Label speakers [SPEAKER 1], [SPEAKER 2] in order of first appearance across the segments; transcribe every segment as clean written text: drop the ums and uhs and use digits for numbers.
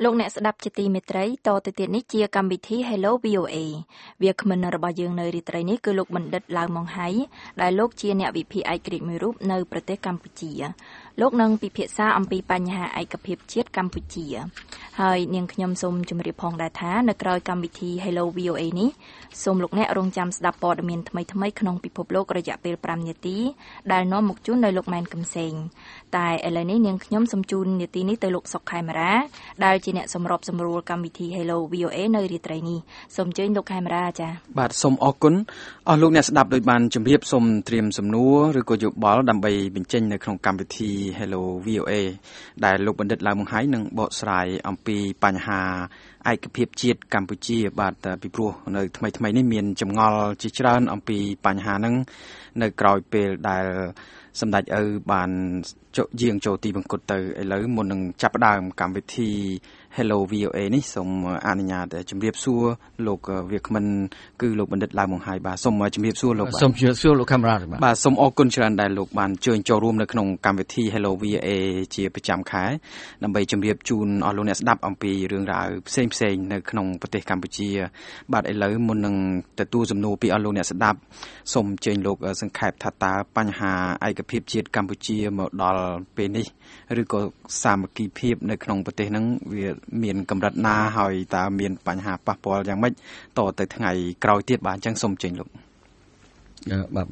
[SPEAKER 1] លោកអ្នកស្ដាប់ជាទីមេត្រីតទៅទៀតនេះជាកម្មវិធី Hello VOA វាគ្មិនរបស់យើងនៅរាត្រីនេះគឺលោកបណ្ឌិតឡាវម៉ុងហៃដែលលោកជាអ្នកវិភាគឯករាជ្យមួយរូបនៅប្រទេសកម្ពុជាលោកនឹងពិភាក្សាអំពីបញ្ហាឯកភាពជាតិកម្ពុជាហើយនាងខ្ញុំសូមជម្រាបផងដែរថានៅក្រៅកម្មវិធី Hello VOA នេះសូមលោកអ្នករងចាំស្ដាប់ព័ត៌មានថ្មីៗក្នុងពិភពលោករយៈពេល5នាទីដែលនាំមកជូនដោយលោកម៉ែនកំសែងតែឥឡូវនេះនាងខ្ញុំសូមជូននាទីនេះទៅលោកសុកខេមរាដែលជាអ្នកសម្របសម្រួលកម្មវិធី Hello VOA នៅរាត្រីនេះសូមអញ្ជើញលោកខេមរាចា៎
[SPEAKER 2] បាទសូមអរគុណអស់លោកអ្នកស្ដាប់ដោយបានជម្រាបសូមត្រៀមសំណួរឬក៏យោបល់ដើម្បីបញ្ចេញនៅក្នុងកម្មវិធី Hello VOA ដែលលោកបណ្ឌិតឡាវម៉ុងហៃនឹងបកស្រាយអំពីបញ្ហាឯកភាពជាតិកម្ពុជាបាទពីព្រោះនៅថ្មីៗនេះមានចម្ងល់ជាច្រើនអំពីបញ្ហាហ្នឹងនៅក្រោយពេលដែលសម្ដេចឪបានយាងចូលទីបង្គត់ទៅឥឡូវមុននឹងចាប់ផ្ដើមកម្មវិធី Hello VOA នេះសូមអនុញ្ញាតជម្រាបសួរលោកវាគ្មិនគឺលោកបណ្ឌិតឡាវម៉ុងហៃបាទសូមជម្រាបសួរលោកបាទ
[SPEAKER 3] សូមជម្រាបសួរលោកកាមេរ៉ា
[SPEAKER 2] បាទសូមអរគុណច្រើនដែលលោកបានជួយចូលរួមនៅក្នុងកម្មវិធី Hello VOA ជាប្រចាំខែដើម្បីជម្រាបជូនអស់លោកអ្នកស្ដាប់អំពីរឿងរ៉ាវផ្សេងៗនៅក្នុងប្រទេសកម្ពុជាបាទឥឡូវមុននឹងទទួលសំណួរពីអស់លោកអ្នកស្ដាប់សូមអញ្ជើញលោកសង្ខេបថាតើបញ្ហាឯកភាពជាតិកម្ពុជាមកដល់ពេលនេះឬក៏សាមគ្គីភាពនៅក្នុងប្រទេសហ្នឹងវាមានកម្រិតណាហើយតើមានបញ្ហាប៉ះពាល់យ៉ាងម៉េចតទៅថ្ងៃក្រោយទៀតបាទអញ្ចឹងសូមចេញលោក
[SPEAKER 3] បាទ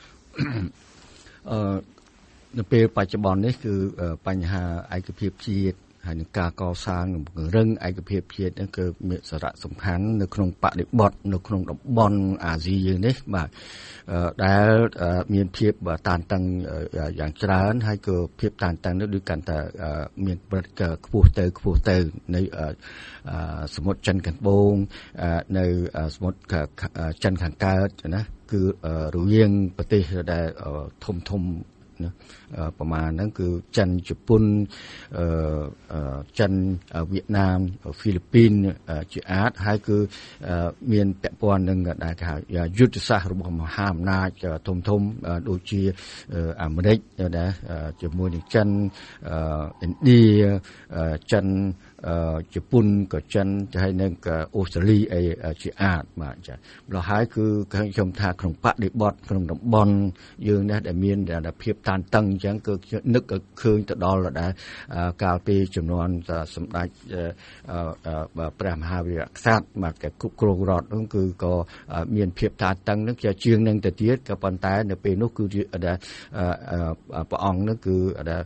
[SPEAKER 3] នៅពេលបច្ចុប្បន្ននេះគឺបញ្ហាឯកភាពជាតិហើយនឹងការកសាងនិងពង្រឹងឯកភាពជាតិហ្នឹងគឺមានសារៈសំខាន់នៅក្នុងបរិបទនៅក្នុងតំបន់អាស៊ីយើងនេះបាទដែលមានភាពតានតឹងយ៉ាងច្រើនហើយក៏ភាពតានតឹងនោះដូចកាន់តែមានកម្រិតខ្ពស់ទៅនៅសមុទ្រចិនខាងត្បូងនៅសមុទ្រចិនខាងកើតណាគឺរវាងប្រទេសដែលធំប្រមាណហ្នឹងគឺចិនជប៉ុនចិនវៀតណាមហ្វីលីពីនជាអាចហើយគឺមានពាក់ព័ន្ធនឹងដែលគេហៅយុទ្ធសាស្ត្ររបស់មហាអំណាចធំដូចជាអាមេរិកដែលជាមួយនឹងចិនឥណ្ឌាចិនជប៉ុនក៏ចិនហើយនឹងអូស្ត្រាលីអីជាអាចបាទចា៎ម្ល៉េះហើយគឺខ្ញុំថាក្នុងបដិបត្តិក្នុងតំបន់យើងនេះដែលមានភាពតានតឹងអញ្ចឹងគឺនឹកឃើញទៅដល់ដែលកាលពីចំនួនសម្ដេចព្រះមហាវីរក្សត្របាទគេគ្រប់គ្រងរដ្ឋនោះគឺក៏មានភាពតានតឹងនឹងជាងនឹងទៅទៀតក៏ប៉ុន្តែនៅពេលនោះគឺព្រះអង្គនោះគឺ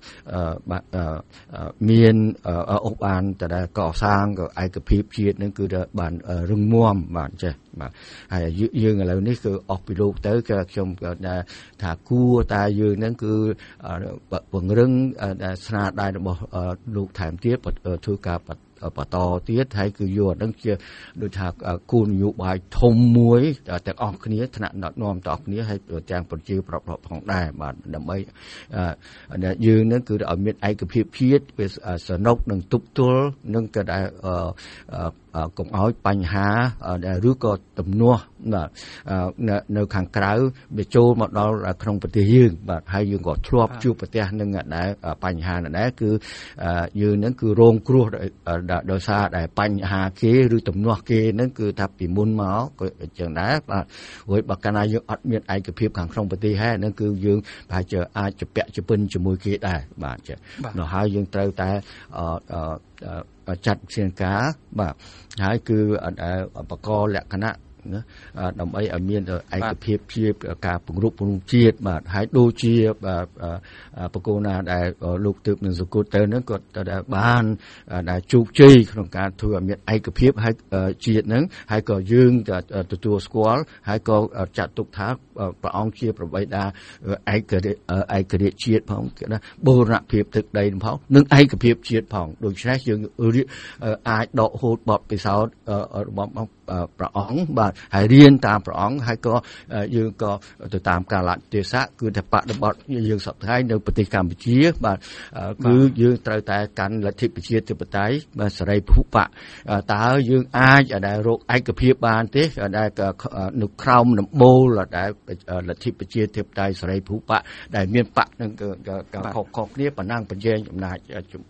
[SPEAKER 3] មានអបអានដែលកសាងឯកភាពជាតិនឹងគឺបានរឹងមាំបាទចេះបាទហើយយើងឥឡូវនេះគឺអស់ពីលោកទៅគឺខ្ញុំថាគួរតែយើងនឹងគឺពង្រឹងស្នាដៃរបស់លោកថែមទៀតធ្វើការបន្តទៀតហើយគឺយកហ្នឹងជាដូចថាគោលនយោបាយធំមួយទាំងអស់គ្នាថ្នាក់ដឹកនាំទាំងអស់គ្នាហើយទាំងប្រជាប្រដ្ឋផងដែរបាទដើម្បីយើងហ្នឹងគឺឲ្យមានឯកភាពជាតិវាសនុកនិងទប់ទល់នឹងក៏ដែលកុំឲ្យបញ្ហាឬក៏ទំនាស់នៅខាងក្រៅវាចូលមកដល់ក្នុងប្រទេសយើងបាទហើយយើងក៏ធ្លាប់ជួបប្រទះនឹងដែលបញ្ហាដែរគឺយើងនឹងគឺរងគ្រោះដោយសារតែបញ្ហាគេឬទំនាស់គេនឹងគឺថាពីមុនមកក៏អញ្ចឹងដែរបាទព្រោះបើកាលណាយើងអត់មានឯកភាពខាងក្នុងប្រទេសហើយនឹងគឺយើងប្រហែលជាអាចជពាក់ជពិនជាមួយគេដែរបាទចា៎នោះហើយយើងត្រូវតែចាត់វិធានការបាទហើយគឺបកលក្ខណៈដើម្បីឲ្យមានឯកភាពជាការពង្រឹងជាតិបាទហើយដូចជាបកគោណាដែលលោកទើបនឹងសង្កត់ទៅហ្នឹងក៏បានដែលជោគជ័យក្នុងការធ្វើឲ្យមានឯកភាពហើយជាតិហ្នឹងហើយក៏យើងទទួលស្គាល់ហើយក៏ចាត់ទុកថាព្រះអង្គជាប្របីតាឯករាជ្យជាតិផងគេថាបូរណភាពទឹកដីផងនិងឯកភាពជាតិផងដូច្នេះយើងអាចដកហូតបទពិសោធន៍របស់ព្រះអង្គបាទហើយរៀនតាមព្រះអង្គហើយក៏យើងក៏ទៅតាមកាលៈទេសៈគឺថាបដិបត្តិយើងសពថ្ងៃនៅប្រទេសកម្ពុជាបាទគឺយើងត្រូវតែកាន់លទ្ធិប្រជាធិបតេយ្យបាទសេរីពហុបកតើយើងអាចដែលរកឯកភាពបានទេដែលនៅក្រោមដំបូលដែលលទ្ធិប្រជាធិបតេយ្យសេរីពហុបកដែលមានបកនឹងខុសគ្នាប៉ុណ្ណឹងបញ្ចេញអំណាច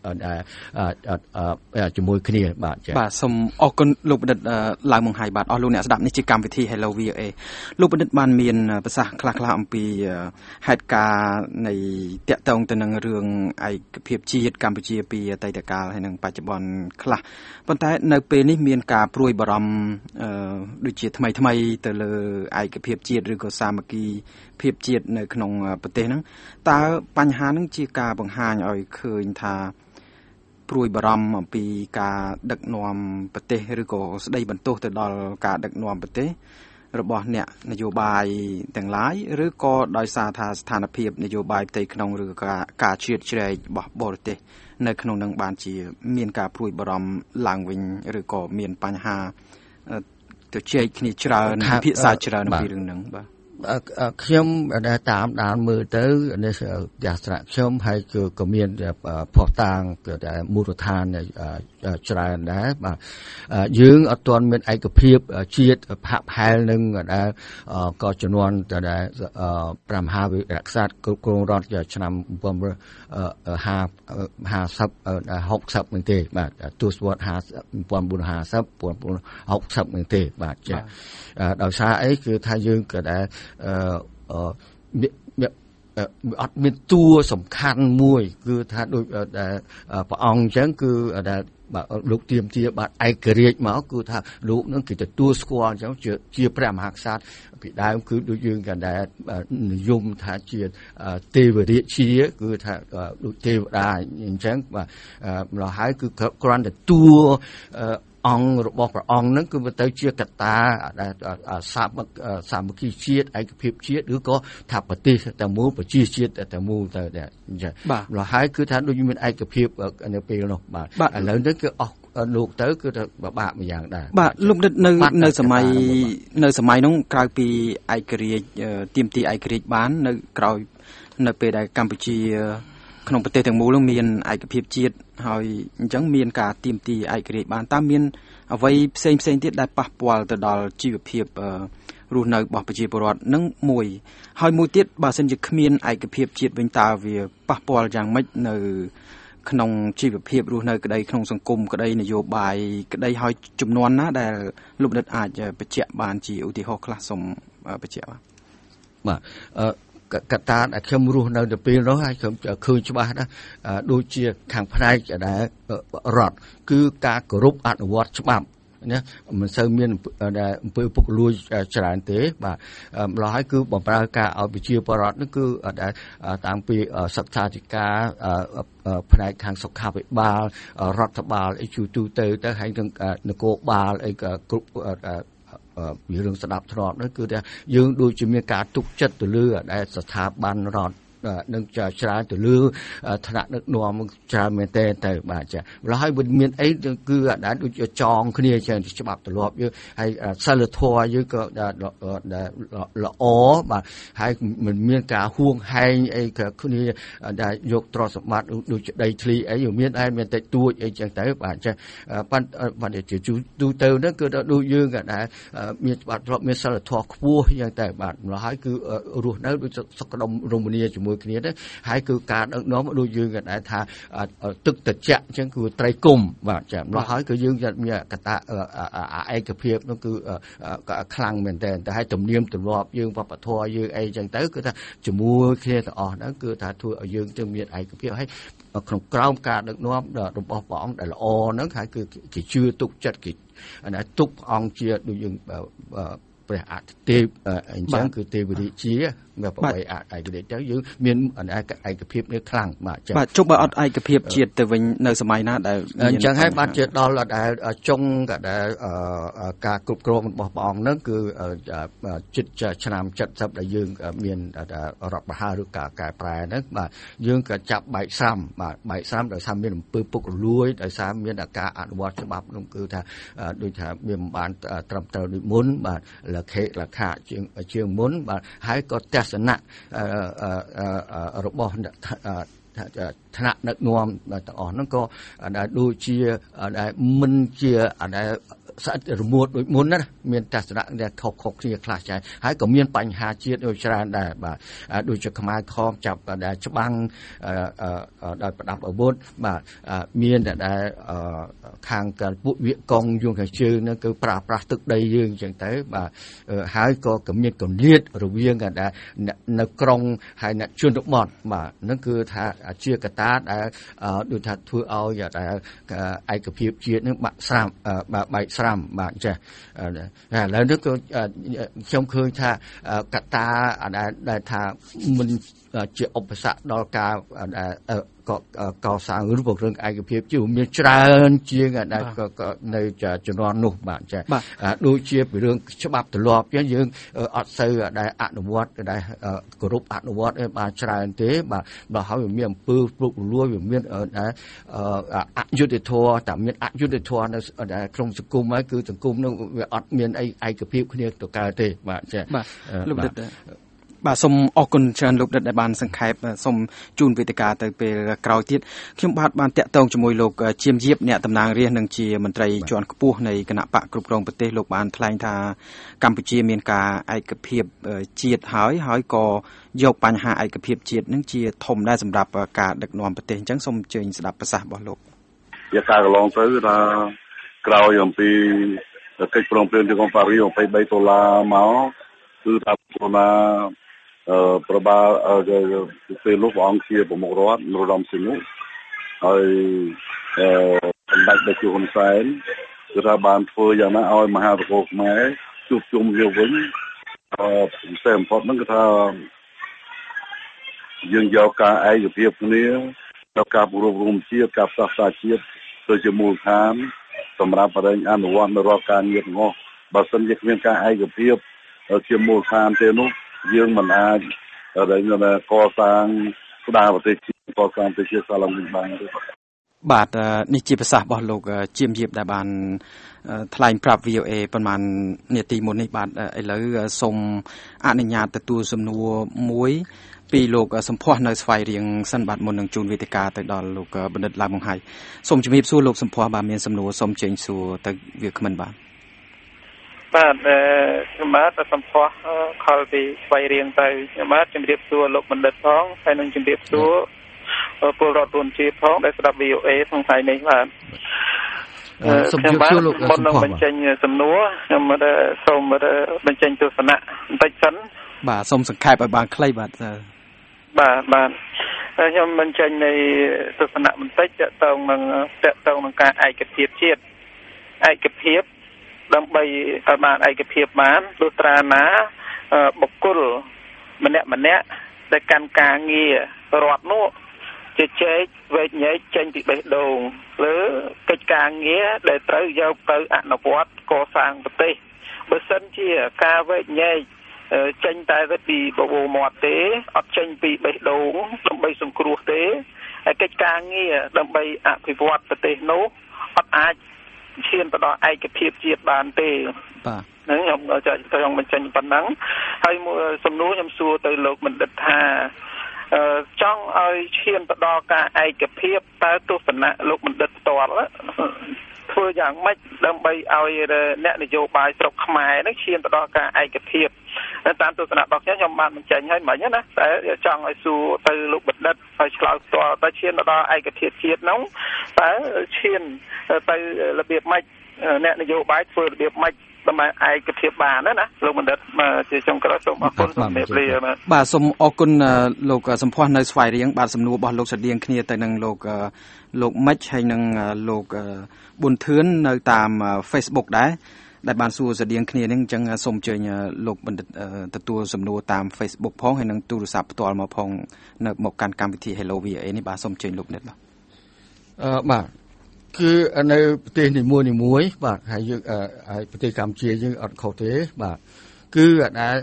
[SPEAKER 3] ជាមួយគ្នាបាទ
[SPEAKER 2] បាទសូមអរគុណលោកបណ្ឌិតឡើងមង្ហៃបាទអស់លោកអ្នកស្ដាប់នេះជាកម្មវិធី Hello VOA លោកបណ្ឌិតបានមានប្រសាសន៍ខ្លះៗអំពីហេតុការណ៍នៃតាក់ទងទៅនឹងរឿងឯកភាពជាតិកម្ពុជាពីអតីតកាលហើយនិងបច្ចុប្បន្នខ្លះប៉ុន្តែនៅពេលនេះមានការព្រួយបារម្ភដូចជាថ្មីទៅលើឯកភាពជាតិឬក៏សាមគ្គីភាពជាតិនៅក្នុងប្រទេសហ្នឹងតើបញ្ហាហ្នឹងជាការបង្ហាញឲ្យឃើញថាព្រួយបារម្ភអំពីការដឹកនាំប្រទេសឬក៏ស្ដីបន្ទោសទៅដល់ការដឹកនាំប្រទេសរបស់អ្នកនយោបាយទាំងឡាយឬក៏ដោយសារថាស្ថានភាពនយោបាយផ្ទៃក្នុងឬការជ្រៀតជ្រែករបស់បរទេសនៅក្នុងនឹងបានជាមានការព្រួយបារម្ភឡើងវិញឬក៏មានបញ្ហាទៅជែកគ្នាច្រើនពិភាក្សាច្រើនអំពីរឿងហ្នឹងបាទ
[SPEAKER 3] ខ្ញុំដែលតាមដានមើលទៅនេះជាស្រៈខ្ញុំហើយក៏មានផុសតាងតែមូលដ្ឋានច្រើនដែរបាទយើងអត់ទាន់មានឯកភាពជាតិហាក់ផែលនឹងដែលក៏ជំនាន់ដែលព្រះមហាវីរក្សត្រគ្រប់គ្រងរដ្ឋឆ្នាំ1950 នឹងទេបាទទសវត្ស1950 នឹងទេបាទចាដោយសារអីគឺថាយើងក៏ដែលអត់មានតួសំខាន់មួយគឺថាដូចព្រះអង្គអញ្ចឹងគឺដែលលោកទាមទារបាទឯករាជ្យមកគឺថាលោកនឹងគេទទួលស្គាល់អញ្ចឹងជាព្រះមហាក្សត្រពីដើមគឺដូចយើងក៏ដែលនិយមថាជាទេវរាជាគឺថាដូចទេវតាអញ្ចឹងបាទម្ល៉េះហើយគឺគ្រាន់តែតួអង្គរបស់ព្រះអង្គហ្នឹងគឺទៅជាកត្តាសាមគ្គីជាតិឯកភាពជាតិឬក៏ថាប្រទេសតែមួយប្រជាជាតិតែមួយទៅអញ្ចឹងម្ល៉េះហើយគឺថាដូចមានឯកភាពនៅពេលនោះបាទឥឡូវនេះគឺអស់លោកទៅគឺថាពិបាកម្យ៉ាងដែរ
[SPEAKER 2] បាទលោកនៅសម័យនោះក្រៅពីឯករាជ្យទាមទារឯករាជ្យបាននៅក្រោយនៅពេលដែលកម្ពុជាក្នុងប្រទេសទាំងមូលនោះមានឯកភាពជាតិហើយអញ្ចឹងមានការទាមទារឯករាជ្យបានតើមានអ្វីផ្សេងទៀតដែលប៉ះពាល់ទៅដល់ជីវភាពរស់នៅរបស់ប្រជាពលរដ្ឋនឹងមួយហើយមួយទៀតបើសិនជាគ្មានឯកភាពជាតិវិញតើវាប៉ះពាល់យ៉ាងម៉េចនៅក្នុងជីវភាពរស់នៅក្តីក្នុងសង្គមក្តីនយោបាយក្តីហើយចំនួនណាដែលលោកបណ្ឌិតអាចបញ្ជាក់បានជាឧទាហរណ៍ខ្លះសូមបញ្ជាក់
[SPEAKER 3] បាទកត្តាដែលខ្ញុំរស់នៅទៅពេលនោះហើយខ្ញុំឃើញច្បាស់ណាដូចជាខាងផ្នែកដែលរដ្ឋគឺការគោរពអនុវត្តច្បាប់ណាមិនសូវមានអំពើពុករលួយច្រើនទេបាទម្ល៉េះហើយគឺបំរើការឲ្យប្រជាពលរដ្ឋនោះគឺតាំងពីសិក្សាធិការផ្នែកខាងសុខាភិបាលរដ្ឋបាលអីទូទៅហើយនឹងនគរបាលអីគ្រប់រឿងស្ដាប់ធ្នាប់នោះគឺថាយើងដូចជាមានការទុកចិត្តទៅលើដែលស្ថាប័នរដ្ឋនឹងច្រើនទៅលើថ្នាក់ដឹកនាំច្រើនមែនទេទៅបាទចាម្ល៉េះហើយមានអីគឺដែលដូចចងគ្នាចឹងច្បាប់ទម្លាប់យើងហើយសិលធម៌យើងក៏ល្អបាទហើយមិនមានការហួងហែងអីគ្នាដែលយកទ្រព្យសម្បត្តិដូចដីធ្លីអីមានតែមានតិចតួចអីចឹងទៅបាទចាបាទជាទូទៅហ្នឹងគឺដូចយើងក៏ដែលមានច្បាប់ទម្លាប់មានសិលធម៌ខ្ពស់ចឹងទៅបាទម្ល៉េះហើយគឺរស់នៅដូចសុខដុមរមនាជាមួយគ្នាទៅហើយគឺការដឹកនាំដូចយើងក៏ដែលថាទឹកត្រជាក់អញ្ចឹងគឺត្រីគុំបាទចាម្ល៉េះហើយគឺយើងមានកតាឯកភាពនោះគឺខ្លាំងមែនតើតែឲ្យទំនៀមទម្លាប់យើងវប្បធម៌យើងអីអញ្ចឹងទៅគឺថាជាមួយគ្នាទាំងអស់ហ្នឹងគឺថាធ្វើឲ្យយើងទៅមានឯកភាពហើយក្នុងក្រោមការដឹកនាំរបស់ព្រះអង្គដែលល្អហ្នឹងហើយគឺគេជឿទុកចិត្តគេទុកព្រះអង្គជាដូចយើងព្រះអតិទេពអញ្ចឹងគឺទេវរាជាមកបបៃឯករាជ្យទៅយើងមានឯកភាពនេះខ្លាំងបាទ
[SPEAKER 2] ជប់បើអត់ឯកភាពជាតិទៅវិញនៅសម័យណាដែល
[SPEAKER 3] អញ្ចឹងហើយបាទជាដល់ដែលចុងក៏ដែលការគ្រប់គ្រងរបស់ព្រះអង្គហ្នឹងគឺជិតឆ្នាំ70ដែលយើងមានរដ្ឋបហាឬការកែប្រែហ្នឹងបាទយើងក៏ចាប់បែកស្រាំបាទបែកស្រាំដោយសារមានអំពើពុករលួយដោយសារមានការអនុវត្តច្បាប់នោះគឺថាដូចថាវាមិនបានត្រឹមត្រូវដូចមុនបាទលក្ខៈជាងមុនបាទហើយក៏ទស្សនៈរបស់ឋានៈដឹកនាំទាំងអស់ហ្នឹងក៏ដូចជាមិនជាស្អិតរមួតដូចមុនណាមានទស្សនៈដែលខុសគ្នាខ្លះចាហើយក៏មានបញ្ហាជាតិដូចច្រើនដែរបាទដូចជាខ្មែរខំចាប់ដែលច្បាំងដោយប្រដាប់អាវុធបាទមានដែលខាងពួកវាកងយងខាងជើងហ្នឹងគឺប្រើប្រាស់ទឹកដីយើងអញ្ចឹងទៅបាទហើយក៏មានគម្លាតរវាងដែលនៅក្រុងហើយអ្នកជនបទបាទហ្នឹងគឺថាជាកត្តាដែលដូចថាធ្វើឲ្យដែលឯកភាពជាតិហ្នឹងបាក់ស្រាំបែកស្រាំបាទចាឥឡូវនេះក៏ខ្ញុំឃើញថាកត្តាដែលថាមិនជាឧបសគ្គដល់ការកសាងឬពង្រឹងឯកភាពជាមានច្រើនជាងដែលនៅជំនាន់នោះបាទចាដូចជាពីរឿងច្បាប់ទម្លាប់យើងអត់សូវដែលអនុវត្តដែលគោរពអនុវត្តបានច្រើនទេបាទហើយមានអំពើពុករលួយវាមានអយុត្តិធម៌តែមានអយុត្តិធម៌នៅក្នុងសង្គមហើយគឺសង្គមនោះវាអត់មានឯកភាពគ្នាទៅកើតទេបាទចា
[SPEAKER 2] បាទលោកដិតបាទសូមអរគុណច្រើនលោកដិតដែលបានសង្ខេបសូមជូនវេទិកាទៅពេលក្រោយទៀតខ្ញុំបានតាក់ទងជាមួយលោកជាមយាបអ្នកតំណាងរាស្ត្រនិងជាមន្ត្រីជាន់ខ្ពស់នៃគណៈបកគ្រប់គ្រងប្រទេសលោកបានថ្លែងថាកម្ពុជាមានការឯកភាពជាតិហើយក៏យកបញ្ហាឯកភាពជាតិនឹងជាធំដែរសម្រាប់ការដឹកនាំប្រទេសអញ្ចឹងសូមអញ្ជើញស្ដាប់ប្រសាសន៍របស់លោក
[SPEAKER 4] ជាការកន្លងទៅថាក្រោយអំពីកិច្ចព្រមព្រៀងទីក្រុងប៉ារីស$23មកគឺថាណាប្របាលពេលនោះព្រះអង្គជាប្រមុខរដ្ឋនរោត្តមសីហនុហើយសម្ដេចតេជោហ៊ុនសែនគឺថាបានធ្វើយ៉ាងណាឲ្យមហានគរខ្មែរជួបជុំគ្នាវិញពិសេសបំផុតហ្នឹងគឺថាយើងយកការឯកភាពគ្នាដល់ការពង្រឹងរួមជាតិការផ្សះផ្សាជាតិទៅជាមូលដ្ឋានសម្រាប់បរិញ្ញាអនុវត្តនៅរាល់ការងារទាំងអស់បើមិនជាគ្មានការឯកភាពជាមូលដ្ឋានទេនោះយើងមិនអាចកសាងស្ដារប្រទេសជាតិកសាងប្រទេសជាតិសាឡុងវិញបានទេ
[SPEAKER 2] បាទនេះជាប្រសាសន៍របស់លោកជាមយាបដែលបានថ្លែងប្រាប់ VOA ប្រហែលនាទីមុននេះបាទឥឡូវសូមអនុញ្ញាតទទួលសំណួរមួយពីលោកសម្ផស្សនៅស្វាយរៀងសិនបាទមុននឹងជូនវេទិកាទៅដល់លោកបណ្ឌិតឡើងបង្ហើយសូមជំរាបសួរលោកសម្ផស្សបាទមានសំណួរសូមចេញសួរទៅវាគ្មិនបាទ
[SPEAKER 5] បាទខ្ញុំបាទសម្ផស្សខលពីស្វ័យរៀងទៅខ្ញុំបាទជំរាបសួរលោកបណ្ឌិតផងហើយនឹងជំរាបសួរពលរដ្ឋទូនជាផងដែលស្ដាប់ VOA ក្នុងថ្ងៃនេះបាទ
[SPEAKER 3] សូមជម្រាបសួរលោកសម្ផស្ស
[SPEAKER 5] បញ្ចេញសំណួរខ្ញុំសូមបញ្ចេញទស្សនៈបន្តិចសិន
[SPEAKER 2] បាទសូមសង្ខេបឲ្យបានខ្លីបាទ
[SPEAKER 5] បាទខ្ញុំបញ្ចេញនៃទស្សនៈបន្តិចតកតងនឹងការឯកភាពជាតិឯកភាពដើម្បីឲ្យបានឯកភាពបានលុះត្រាណាបុគ្គលម្នាក់ដែលកាន់ការងាររដ្ឋនោះជជែកវែកញែកចេញពីបេះដូងឬកិច្ចការងារដែលត្រូវយកទៅអនុវត្តកសាងប្រទេសបើសិនជាការវែកញែកចេញតែពីបបោមាត់ទេអត់ចេញពីបេះដូងដើម្បីសង្គ្រោះទេហើយកិច្ចការងារដើម្បីអភិវឌ្ឍប្រទេសនោះអត់អាចឈានទៅដល់ឯកភាពជាតិបានទេ
[SPEAKER 2] បាទ
[SPEAKER 5] ហ្នឹងខ្ញុំបញ្ចេញប៉ុណ្ណឹងហើយសំណួរខ្ញុំសួរទៅលោកបណ្ឌិតថាចង់ឲ្យឈានទៅដល់ការឯកភាពតើទស្សនៈលោកបណ្ឌិតផ្ទាល់ធ្វើយ៉ាងម៉េចដើម្បីឲ្យអ្នកនយោបាយស្រុកខ្មែរនឹងឈានទៅដល់ការឯកភាពតាមទស្សនៈរបស់ខ្ញុំបានបញ្ចេញឲ្យមិញណាតែចង់ឲ្យសួរទៅលោកបណ្ឌិតឲ្យឆ្លើយផ្ទាល់តើឈានទៅដល់ឯកភាពជាតិនោះតើឈានទៅរបៀបម៉េចអ្នកនយោបាយធ្វើរបៀបម៉េចដើម្បីឯកភាពបានណាលោកបណ្ឌិតជាចុងក្រោយសូមអរគុណសម្រាប់លា
[SPEAKER 2] បាទសូមអរគុណលោកសម្ផស្សនៅស្វាយរៀងបាទសំណួររបស់លោកស្រដៀងគ្នាទៅនឹងលោកមិចហើយនឹងលោកប៊ុនធឿននៅតាម Facebook ដែរដែលបានសួរស្តៀងគ្នានេះអញ្ចឹងសូមអញ្ជើញលោកបណ្ឌិតទទួលសំណួរតាម Facebook ផងហើយនឹងទូរស័ព្ទផ្ទាល់មកផងនៅមកកាន់កម្មវិធី Hello VOA នេះបាទសូមអញ្ជើញលោកបណ្ឌិតបាទ
[SPEAKER 3] បាទគឺនៅប្រទេសនីមួយៗបាទហើយយើងហើយប្រទេសកម្ពុជាយើងអត់ខុសទេបាទគឺដែល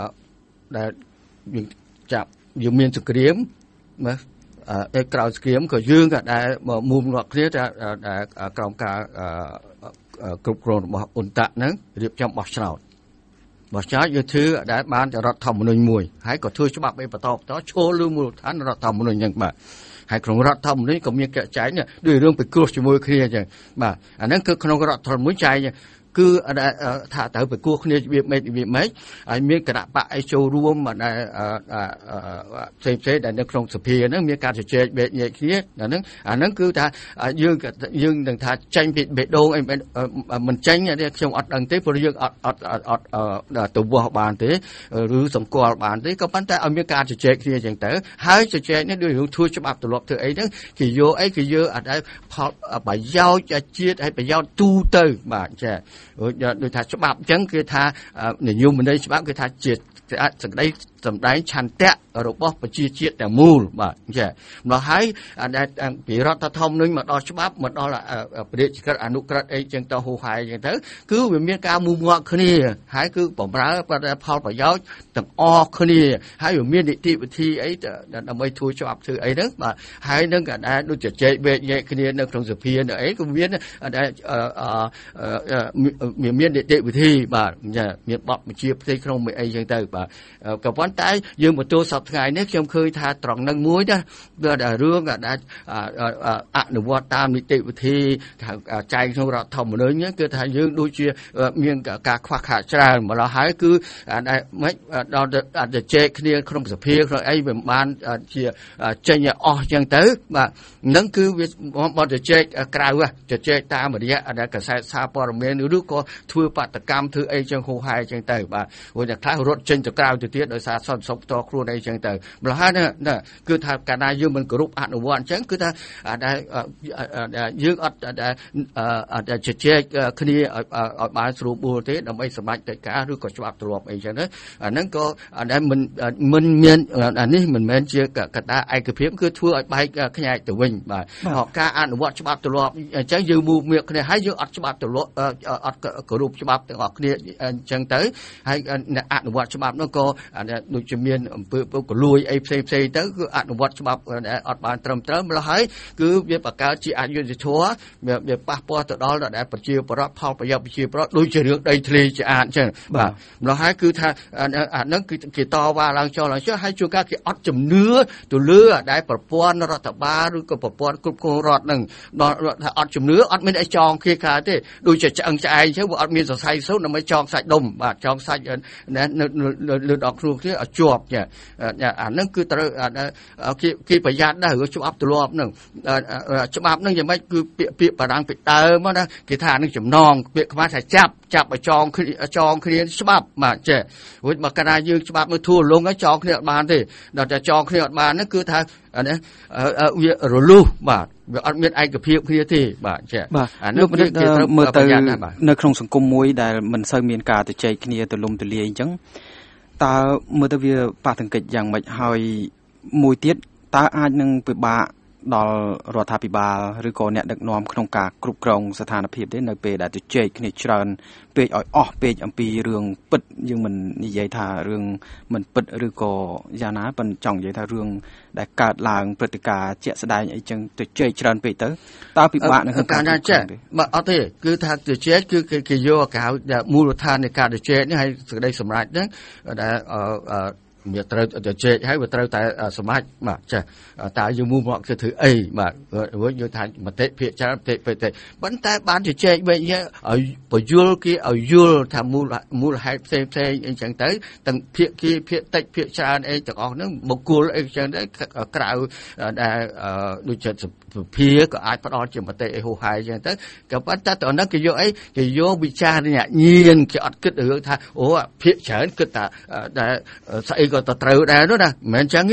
[SPEAKER 3] យើងចាប់យើងមានសង្គ្រាមណាក្រៅសង្គ្រាមក៏យើងក៏ដែលមុំរកគ្នាតែក្រោមការគ្រប់គ្រងរបស់អ៊ុនតាក់ហ្នឹងរៀបចំបោះឆ្នោតយើងធ្វើដែលបានរដ្ឋធម្មនុញ្ញមួយហើយក៏ធ្វើច្បាប់ឲ្យបន្តឈលលើមូលដ្ឋានរដ្ឋធម្មនុញ្ញហ្នឹងបាទហើយក្នុងរដ្ឋធម្មនុញ្ញក៏មានកចែងដូចរឿងពិគ្រោះជាមួយគ្នាអញ្ចឹងបាទអាហ្នឹងគឺក្នុងរដ្ឋធម្មនុញ្ញចែងគឺថាត្រូវប្រគួរគ្នាវាម៉េចហើយមានគណៈបកឲ្យចូលរួមផ្សេងដែលនៅក្នុងសភាហ្នឹងមានការជជែកបែកញែកគ្នាអាហ្នឹងគឺថាយើងនឹងថាចាញ់ពីបេះដូងមិនចាញ់ខ្ញុំអត់ដឹងទេព្រោះយើងអត់ទៅវាស់បានទេឬសម្គាល់បានទេក៏ប៉ុន្តែឲ្យមានការជជែកគ្នាអញ្ចឹងទៅហើយជជែកនេះដូចរឿងធ្វើច្បាប់ទម្លាប់ធ្វើអីហ្នឹងគេយកអីគេយកអត់ឲ្យផលប្រយោជន៍ជាតិហើយប្រយោជន៍ទូទៅបាទចាដូចថាច្បាប់អញ្ចឹងគឺថានិយមន័យច្បាប់គឺថាជាសេចក្តីសម្ដែងឆន្ទៈរបស់ប្រជាជាតិទាំងមូលបាទចាម្ល៉េះហើយពីរដ្ឋធម្មនុញ្ញមកដល់ច្បាប់មកដល់ព្រះរាជក្រឹត្យអនុក្រឹត្យអីចឹងទៅហូរហែចឹងទៅគឺវាមានការមុំងាក់គ្នាហើយគឺបំរើផលប្រយោជន៍ទាំងអស់គ្នាហើយវាមាននីតិវិធីអីដើម្បីធ្វើច្បាប់ធ្វើអីហ្នឹងបាទហើយនឹងក៏ដែរដូចជជែកវែកញែកគ្នានៅក្នុងសភានៅអីក៏មានមាននីតិវិធីបាទមានបទបញ្ជាផ្ទៃក្នុងមួយអីចឹងទៅបាទក៏ប៉ុន្តែយើងបន្ទោសប្តាហ៍នេះខ្ញុំឃើញថាត្រង់នឹងមួយណារឿងដែលអនុវត្តតាមនីតិវិធីចែងក្នុងរដ្ឋធម្មនុញ្ញគឺថាយើងដូចជាមានការខ្វះខាតច្រើនម្ល៉េះហើយគឺដែលមិនដល់ទៅជែកគ្នាក្នុងសភាក្នុងអីវាបានជាចេញឲ្យអស់ចឹងទៅបាទនឹងគឺវាបទជែកក្រៅជែកតាមរយៈដែលកសែតសារព័ត៌មានឬក៏ធ្វើបាតកម្មធ្វើអីចឹងហូរហែចឹងទៅបាទព្រោះតែខ្លះរត់ចេញទៅក្រៅទៅទៀតដោយសារសន្តិសុខផ្ទាល់ខ្លួនអីចឹងទៅម្ល៉េះហើយគឺថាកាលណាយើងមិនគោរពអនុវត្តអញ្ចឹងគឺថាយើងអត់ជជែកគ្នាឲ្យបានស្រួលបួលទេដើម្បីសម្រេចកិច្ចការឬក៏ច្បាប់ទ្របអីចឹងណាអាហ្នឹងក៏ដែលមិនមានអានេះមិនមែនជាកត្តាឯកភាពគឺធ្វើឲ្យបែកខ្ញាយទៅវិញបាទការអនុវត្តច្បាប់ទ្របអញ្ចឹងយើងមូលមៀកគ្នាហើយយើងអត់ច្បាប់ទ្របអត់គោរពច្បាប់ទាំងអស់គ្នាអញ្ចឹងទៅហើយអនុវត្តច្បាប់នោះក៏ដូចជាមានអំពើពុករលួយអីផ្សេងទៅគឺអនុវត្តច្បាប់អត់បានត្រឹមត្រូវម្ល៉េះហើយគឺវាបង្កើតជាអយុត្តិធម៌វាប៉ះពាល់ទៅដល់ដែលប្រជាពលរដ្ឋផលប្រយោជន៍ប្រជាពលរដ្ឋដូចជារឿងដីធ្លីជាអាតអញ្ចឹងបាទម្ល៉េះហើយគឺថាអាហ្នឹងគឺគេតវ៉ាឡើងចុះហើយជួនកាលគេអត់ជំនឿទៅលើដែលប្រព័ន្ធរដ្ឋបាលឬក៏ប្រព័ន្ធគ្រប់គ្រងរដ្ឋហ្នឹងដល់ថាអត់ជំនឿអត់មានអីចងគេកើតទេដូចជាឆ្អឹងឆ្អែងអញ្ចឹងវាអត់មានសរសៃសូត្រដើម្បីចងសាច់ដុំបាទចងសាច់លើដងខ្លួនគ្នាឲ្យជាប់ចាអាហ្នឹងគឺត្រូវគេប្រយ័ត្នដែររឿងច្បាប់ទម្លាប់ហ្នឹងច្បាប់ហ្នឹងយ៉ាងម៉េចគឺពាក្យបារាំងពីដើមណាគេថានឹងចំណងពាក្យខ្មែរថាចាប់ឲ្យចងគ្នាច្បាប់បាទចារួចបើកាលណាយើងច្បាប់មើលធូរលងហើយចងគ្នាអត់បានទេដល់តែចងគ្នាអត់បានហ្នឹងគឺថាវារលុះបាទវាអត់មានឯកភាពគ្នាទេបាទចា
[SPEAKER 2] អានេះគេត្រូវមើលទៅនៅក្នុងសង្គមមួយដែលមិនសូវមានការទៅចែកគ្នាទៅលំទលាយអញ្ចឹងតើមើលទៅវាប៉ះទង្គិចយ៉ាងម៉េចហើយមួយទៀតតើអាចនឹងពិបាកដល់រដ្ឋាភិបាលឬក៏អ្នកដឹកនាំក្នុងការគ្រប់គ្រងស្ថានភាពទេនៅពេលដែលទៅជែកគ្នាច្រើនពេកឲ្យអស់ពេកអំពីរឿងពិតយើងមិននិយាយថារឿងមិនពិតឬក៏យ៉ាងណាប៉ុន្តែចង់និយាយថារឿងដែលកើតឡើងព្រឹត្តិការណ៍ជាក់ស្ដែងអីចឹងទៅជែកច្រើនពេកទៅតើពិបាកនៅក្នុងការជែក
[SPEAKER 3] បាទអត់ទេគឺថាទៅជែកគឺគេយកកៅមូលដ្ឋាននៃការទៅជែកនេះហើយសេចក្តីសម្រេចហ្នឹងដែលវាត្រូវទៅជែកហើយវាត្រូវតែសម្រេចបាទចាតើយើងមកគឺធ្វើអីបាទរួចយើងថាមតិភាគច្រើនមតិប៉ុន្តែបានជែកវិញឲ្យបញ្យល់គេឲ្យយល់ថាមូលហេតុផ្សេងអីចឹងទៅទាំងភាគីភាគតិចភាគច្រើនអីទាំងអស់ហ្នឹងបុគ្គលអីចឹងទៅក្រៅដែលដូចជាសភាក៏អាចផ្ដល់ជាមតិអីហូរហែចឹងទៅក៏ប៉ុន្តែតើហ្នឹងគេយកអីគេយកវិចារណញ្ញាណគេអត់គិតរឿងថាអូភាគច្រើនគិតថាដែលស្អីក៏ទៅត្រូវដែរនោះណាមិនមែនចឹងទេ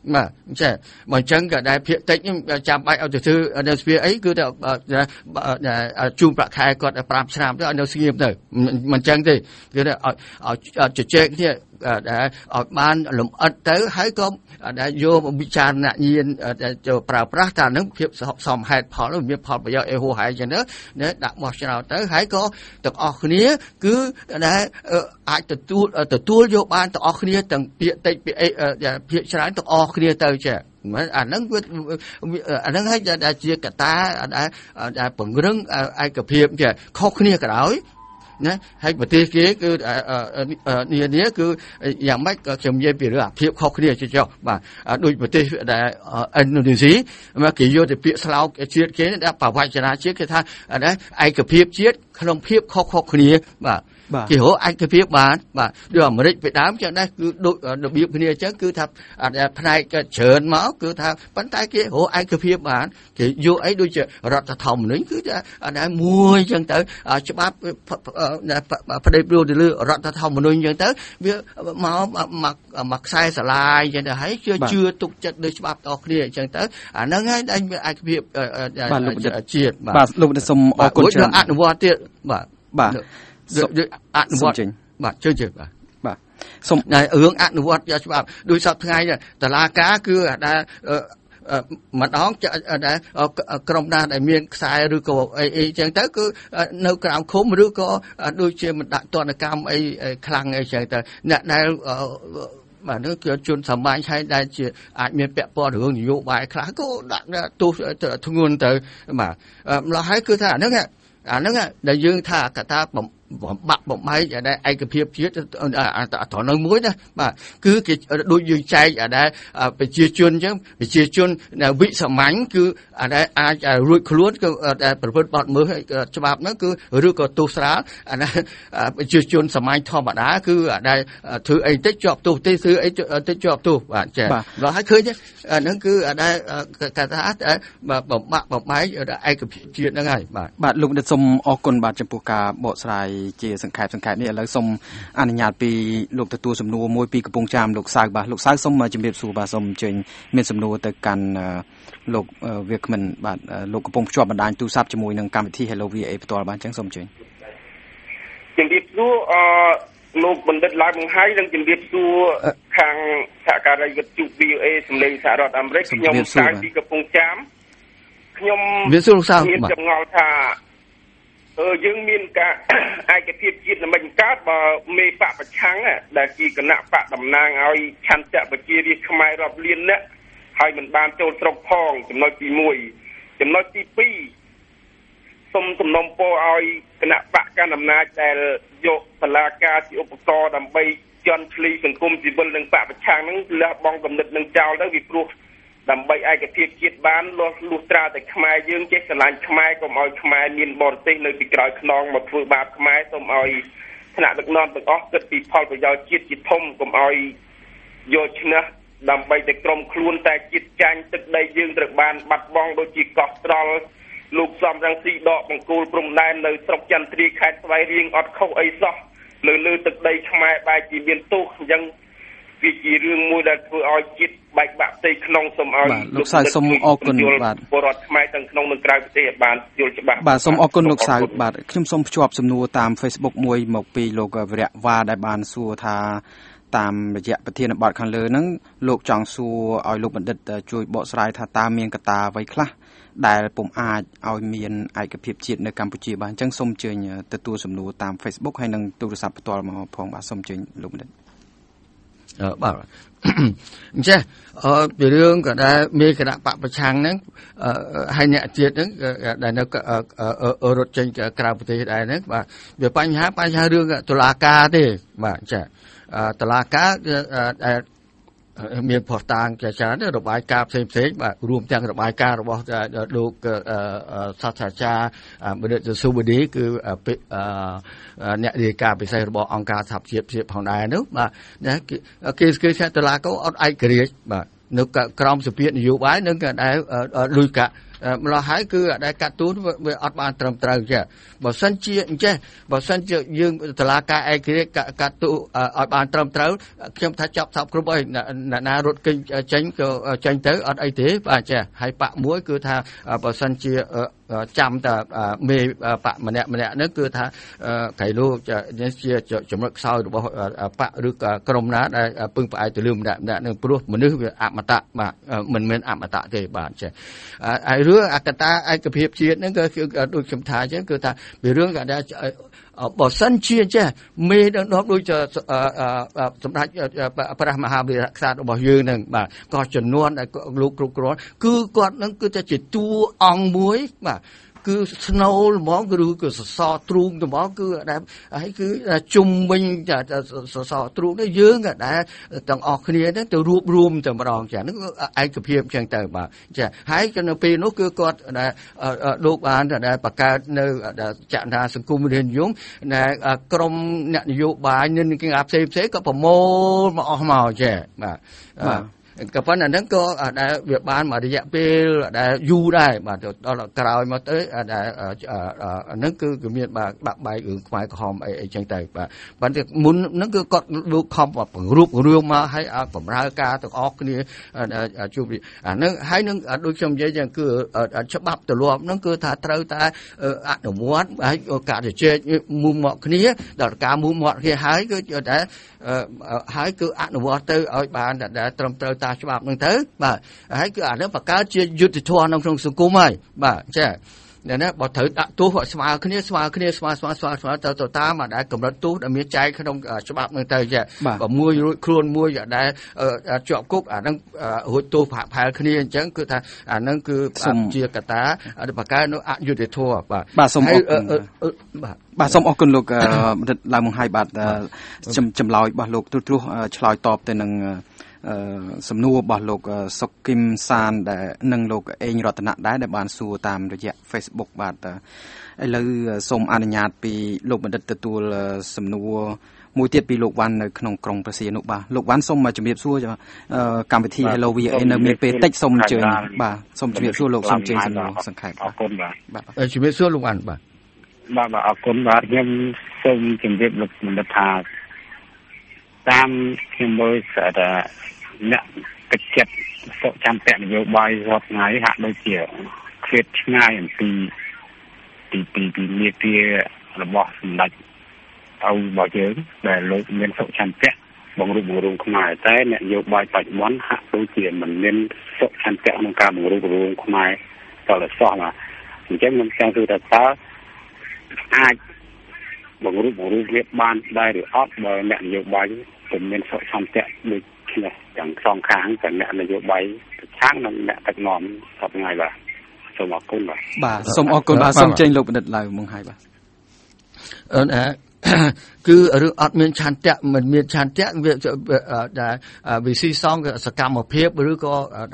[SPEAKER 3] បាទចាបើអញ្ចឹងក៏ដែរភាគតិចចាំបាច់ឲ្យទៅធ្វើនៅស្វាអីគឺតែជូនប្រាក់ខែគាត់5ឆ្នាំទៅឲ្យនៅស្ងៀមទៅមិនអញ្ចឹងទេគឺថាឲ្យជជែកគ្នាដែលឲ្យបានលំអិតទៅហើយក៏ដែលយកវិចារណញ្ញាណទៅប្រើប្រាស់តាមនឹងភាពសមហេតុផលមានផលប្រយោជន៍អីហួសហេតុអញ្ចឹងណាដាក់បោះឆ្នោតទៅហើយក៏ទាំងអស់គ្នាគឺដែលអាចទទួលយកបានទាំងអស់គ្នាទាំងពាក្យតិចពាក្យអីភាគច្រើនទាំងអស់គ្នាទៅចាអាហ្នឹងអាហ្នឹងហើយដែលជាកត្តាដែលពង្រឹងឯកភាពចាខុសគ្នាក៏ដោយណាហើយប្រទេសគេគឺនាគឺយ៉ាងម៉េចក៏ខ្ញុំនិយាយពីរឿងអាភាពខុសគ្នាចុះបាទដូចប្រទេសដែលឥណ្ឌូនេស៊ីមកគេយកទៅពាក្យស្លោកជាតិគេដែលប្រវត្តិជាតិគេថាឯកភាពជាតិក្នុងភាពខុសគ្នាបាទគេរកឯកភាពបានបាទដូចអាមេរិកពីដើមចឹងដែរគឺដូចរបៀបគ្នាអញ្ចឹងគឺថាផ្នែកច្រើនមកគឺថាប៉ុន្តែគេរកឯកភាពបានគេយកអីដូចជារដ្ឋធម្មនុញ្ញគឺថាមួយចឹងទៅច្បាប់ផ្ដេកព្រួលទៅលើរដ្ឋធម្មនុញ្ញចឹងទៅវាមកខ្សែស្រឡាយចឹងទៅហើយជឿទុកចិត្តលើច្បាប់តគ្នាចឹងទៅអាហ្នឹងហើយដែលមានឯកភាពជាតិ
[SPEAKER 2] បាទលោកសូមអរគុណច្រើន
[SPEAKER 3] អនុវត្តទៀតបាទអនុវត្តបាទជឿបាទ
[SPEAKER 2] សូម
[SPEAKER 3] រឿងអនុវត្តច្បាប់ដូចសពថ្ងៃតឡាការគឺដែលម្ដងដែលក្រុមណាដែលមានខ្សែឬក៏អីចឹងទៅគឺនៅក្រៅឃុំឬក៏ដូចជាមិនដាក់ទណ្ឌកម្មអីខ្លាំងអីចឹងទៅអ្នកដែលបាទនោះគឺជនសាមញ្ញហើយដែលជាអាចមានពាក់ព័ន្ធរឿងនយោបាយខ្លះក៏ដាក់ទោសធ្ងន់ទៅបាទម្ល៉េះហើយគឺថាអាហ្នឹងដែលយើងថាកត្តាបំបាក់បំបែកដែលឯកភាពជាតិត្រនៅមួយណាបាទគឺគេដូចយើងចែកដែលប្រជាជនអញ្ចឹងប្រជាជនវិសាមញ្ញគឺដែលអាចរួចខ្លួនគឺដែលប្រព្រឹត្តបទល្មើសច្បាប់ហ្នឹងគឺឬក៏ទោសស្រាលប្រជាជនសាមញ្ញធម្មតាគឺដែលធ្វើអីតិចជាប់ទោសទេធ្វើអីតិចជាប់ទោសបាទចា៎ដល់ហើយឃើញហ្នឹងគឺដែលកត្តាបំបាក់បំបែកឯកភាពជាតិហ្នឹងហើយ
[SPEAKER 2] បាទលោកសូមអរគុណបាទចំពោះការបកស្រាយជាសង្ខេបនេះឥឡូវសូមអនុញ្ញាតពីលោកទទួលសំណួរមួយពីកំពង់ចាមលោកសៅបាទលោកសៅសូមជម្រាបសួរបាទសូមអញ្ជើញមានសំណួរទៅកាន់លោកវាគ្មិនបាទលោកកំពុងភ្ជាប់បណ្ដាញទូរស័ព្ទជាមួយនឹងកម្មវិធី Hello VA ផ្ទាល់បាទអញ្ចឹងសូមអញ្ជើញ
[SPEAKER 6] ជម្រាបសួរលោកបណ្ឌិតឡើងបង្ហាញនិងជម្រាបសួរខាងសហការីវិទ្យុ VA សម្លេងសហរដ្ឋអាមេរិកខ្ញុំសៅពីកំពង់ចាមខ្ញុំមានចម្ងល់ថាយើងមានការឯកភាពជាតិនឹងមិនកើតបើមេបកប្រឆាំងដែលជាគណៈបកតំណាងឲ្យឆន្ទៈប្រជារាស្ត្រខ្មែររាប់លានអ្នកហើយមិនបានចូលស្រុកផងចំណុចទី1ចំណុចទី2សូមសំណូមពរឲ្យគណៈបកកណ្ដាលអំណាចដែលយកសាលាការជាឧបករណ៍ដើម្បីជន់ឈ្លីសង្គមស៊ីវិលនិងបកប្រឆាំងនឹងលះបង់គំនិតនឹងចោលទៅពីព្រោះដើម្បីឯកភាពជាតិបានលុះត្រាតែខ្មែរយើងចេះស្រឡាញ់ខ្មែរកុំឲ្យខ្មែរមានបរទេសនៅពីក្រោយខ្នងមកធ្វើបាបខ្មែរសូមឲ្យថ្នាក់ដឹកនាំទាំងអស់គិតពីផលប្រយោជន៍ជាតិជាធំកុំឲ្យយកឈ្នះដើម្បីតែក្រុមខ្លួនតែជាតិចាញ់ទឹកដីយើងត្រូវបានបាត់បង់ដូចជាកោះត្រល់លោកសំរងស៊ីដកបង្គោលព្រំដែននៅស្រុកចន្ទត្រីខេត្តស្វាយរៀងអត់ខុសអីសោះលើទឹកដីខ្មែរបែរជាមានទោសអញ្ចឹងវាជារឿងមួយដែលធ្វើឲ្យជាតិបែកបាក់ផ្ទៃក្នុងសូមឲ្យ
[SPEAKER 2] លោកសៅសូមអរគុណបាទ
[SPEAKER 6] ពលរដ្ឋខ្មែរទាំងក្នុងនិងក្រៅប្រទេសបានយល់ច្បាស់
[SPEAKER 2] បាទសូមអរគុណលោកសៅបាទខ្ញុំសូមភ្ជាប់សំណួរតាម Facebook មួយមកពីលោកវរៈវ៉ាដែលបានសួរថាតាមរយៈប្រធានបទខាងលើហ្នឹងលោកចង់សួរឲ្យលោកបណ្ឌិតជួយបកស្រាយថាតើមានកត្តាអ្វីខ្លះដែលពុំអាចឲ្យមានឯកភាពជាតិនៅកម្ពុជាបានអញ្ចឹងសូមអញ្ជើញទទួលសំណួរតាម Facebook ហើយនិងទូរស័ព្ទផ្ទាល់មកផងបាទសូមអញ្ជើញលោកបណ្ឌិត
[SPEAKER 3] បាទអញ្ចឹងពីរឿងក៏ដែលមានគណៈបកប្រឆាំងហ្នឹងហើយអ្នកជាតិហ្នឹងដែលនៅរត់ចេញក្រៅប្រទេសដែរហ្នឹងបាទវាបញ្ហារឿងតុលាការទេបាទចាតុលាការដែលមានផុសតាងជាច្រើនរបាយការណ៍ផ្សេងបាទរួមទាំងរបាយការណ៍របស់លោកសាស្ត្រាចារ្យបណ្ឌិតសុបឌីគឺអ្នករាយការណ៍ពិសេសរបស់អង្គការសហជីវជាតិផងដែរនោះបាទគេតុលាការអត់ឯករាជ្យបាទនៅក្រោមសម្ពាធនយោបាយនឹងដែលដូចម្ល៉េះហើយគឺដែលកាត់ទូនវាអត់បានត្រឹមត្រូវចាបើសិនជាអញ្ចេះបើសិនជាយើងតុលាការឯករាជ្យកាត់ទូឲ្យបានត្រឹមត្រូវខ្ញុំថាចាប់សពគ្រប់អីអ្នកណារត់គេចចេញក៏ចេញទៅអត់អីទេបាទចាហើយបាក់មួយគឺថាបើសិនជាចាំតែមេបកម្នាក់ហ្នឹងគឺថាកៃលោកជាចំណុចខ្សោយរបស់បកឬក៏ក្រុមណាដែលពឹងផ្អែកទៅលើម្នាក់នឹងព្រោះមនុស្សវាអមតៈបាទមិនមែនអមតៈទេបាទចាហើយរឿងអកតាឯកភាពជាតិហ្នឹងក៏គឺដូចខ្ញុំថាអញ្ចឹងគឺថាវារឿងក៏ដែលបើសិនជាចេះមេដឹកនាំដូចសម្ដេចព្រះមហាវីរក្សត្ររបស់យើងហ្នឹងបាទក៏ចំនួនដែលលោកគ្រប់គ្រាន់គឺគាត់ហ្នឹងគឺតែជាតួអង្គមួយបាទគឺស្នូលហ្មងឬក៏សសរទ្រូងហ្មងគឺដែលហើយគឺជុំវិញសសរទ្រូងនេះយើងដែលទាំងអស់គ្នាហ្នឹងទៅរួបរวมតែម្ដងចាហ្នឹងឯកភាពអញ្ចឹងទៅបាទចាហើយក៏នៅពេលនោះគឺគាត់ដែលលោកបានដែលបង្កើតនៅចលនាសង្គមរាជនិយមដែលក្រមអ្នកនយោបាយនិងគេផ្សេងក៏ប្រមូលមកអស់មកចាបាទក៏ប៉ុន្តែហ្នឹងក៏ដែលវាបានមួយរយៈពេលដែលយូរដែរបាទដល់ក្រោយមកទៅដែលហ្នឹងគឺមានបាក់បែករឿងខ្មែរក្រហមអីចឹងទៅបាទប៉ុន្តែមុនហ្នឹងគឺគាត់លោកខំបង្រួបរឿងមកឲ្យបម្រើការទាំងអស់គ្នាជួបអាហ្នឹងហើយនឹងដូចខ្ញុំនិយាយចឹងគឺច្បាប់ទម្លាប់ហ្នឹងគឺថាត្រូវតែអនុវត្តហើយការជជែកមុំមកគ្នាដល់ការមុំមកគ្នាហើយគឺតែហើយគឺអនុវត្តទៅឲ្យបានដែលត្រឹមត្រូវតាមច្បាប់ហ្នឹងទៅបាទហើយគឺអានេះបង្កើតជាយុត្តិធម៌ក្នុងសង្គមហើយបាទចាណាបើត្រូវដាក់ទោសស្មើគ្នាស្មើទៅតាមដែលកម្រិតទោសដែលមានចែងក្នុងច្បាប់ហ្នឹងទៅចាបើមួយរួចខ្លួនមួយដែលជាប់គុកអាហ្នឹងរួចទោសផាកផែលគ្នាអញ្ចឹងគឺថាអាហ្នឹងគឺជាកត្តាបង្កើតនៅអយុត្តិធម៌
[SPEAKER 2] បាទសូមអរគុណបាទសូមអរគុណលោកបណ្ឌិតឡើងមកហើយបាទចម្លើយរបស់លោកទ្រោះឆ្លើយតបទៅនឹងសំណួររបស់លោកសុកគឹមសានដែលនិងលោកអេងរតនៈដែរដែលបានសួរតាមរយៈ Facebook បាទឥឡូវសូមអនុញ្ញាតពីលោកបណ្ឌិតទទួលសំណួរមួយទៀតពីលោកវ៉ាន់នៅក្នុងក្រុងព្រះសីហនុបាទលោកវ៉ាន់សូមជំរាបសួរកម្មវិធី Hello VOA នៅមានពេលតិចសូមអញ្ជើញបាទសូមជំរាបសួរលោកសូមអញ្ជើញសំណួរសង្ខេប
[SPEAKER 6] អរគុណបាទ
[SPEAKER 3] ជំរាបសួរលោកវ៉ាន់បាទ
[SPEAKER 6] អរគុណបាទខ្ញុំសូមជំរាបលោកបណ្ឌិតថាតាមខ្ញុំមើលថាអ្នកកិច្ចចិត្តសុខចាំពាក់នយោបាយរដ្ឋថ្ងៃហាក់ដូចជាឃ្លាតឆ្ងាយអំពីមាគ៌ារបស់សម្ដេចឪរបស់យើងដែលលោកមានសុខចាំពាក់បង្រួបបង្រួមខ្មែរតែអ្នកនយោបាយបច្ចុប្បន្នហាក់ដូចជាមិនមានសុខចាំពាក់ក្នុងការបង្រួបបង្រួមខ្មែរតលសោះបាទអញ្ចឹងខ្ញុំចង់សួរថាតើអាចបង្រួបបង្រួមគ្នាបានដែរឬអត់បើអ្នកនយោបាយពុំមានសុខចាំពាក់ដូចនេះទាំងសងខាងទាំងអ្នកនយោបាយប្រឆាំងនិងអ្នកដឹកនាំសពថ្ងៃបាទសូមអរគុណ
[SPEAKER 2] បាទសូមអរគុណបាទសូមចេញលោកបណ្ឌិតឡើងមកហើយបាទ
[SPEAKER 3] គឺរឿងអត់មានឆន្ទៈមិនមានឆន្ទៈវាវិស័យសងសកម្មភាពឬក៏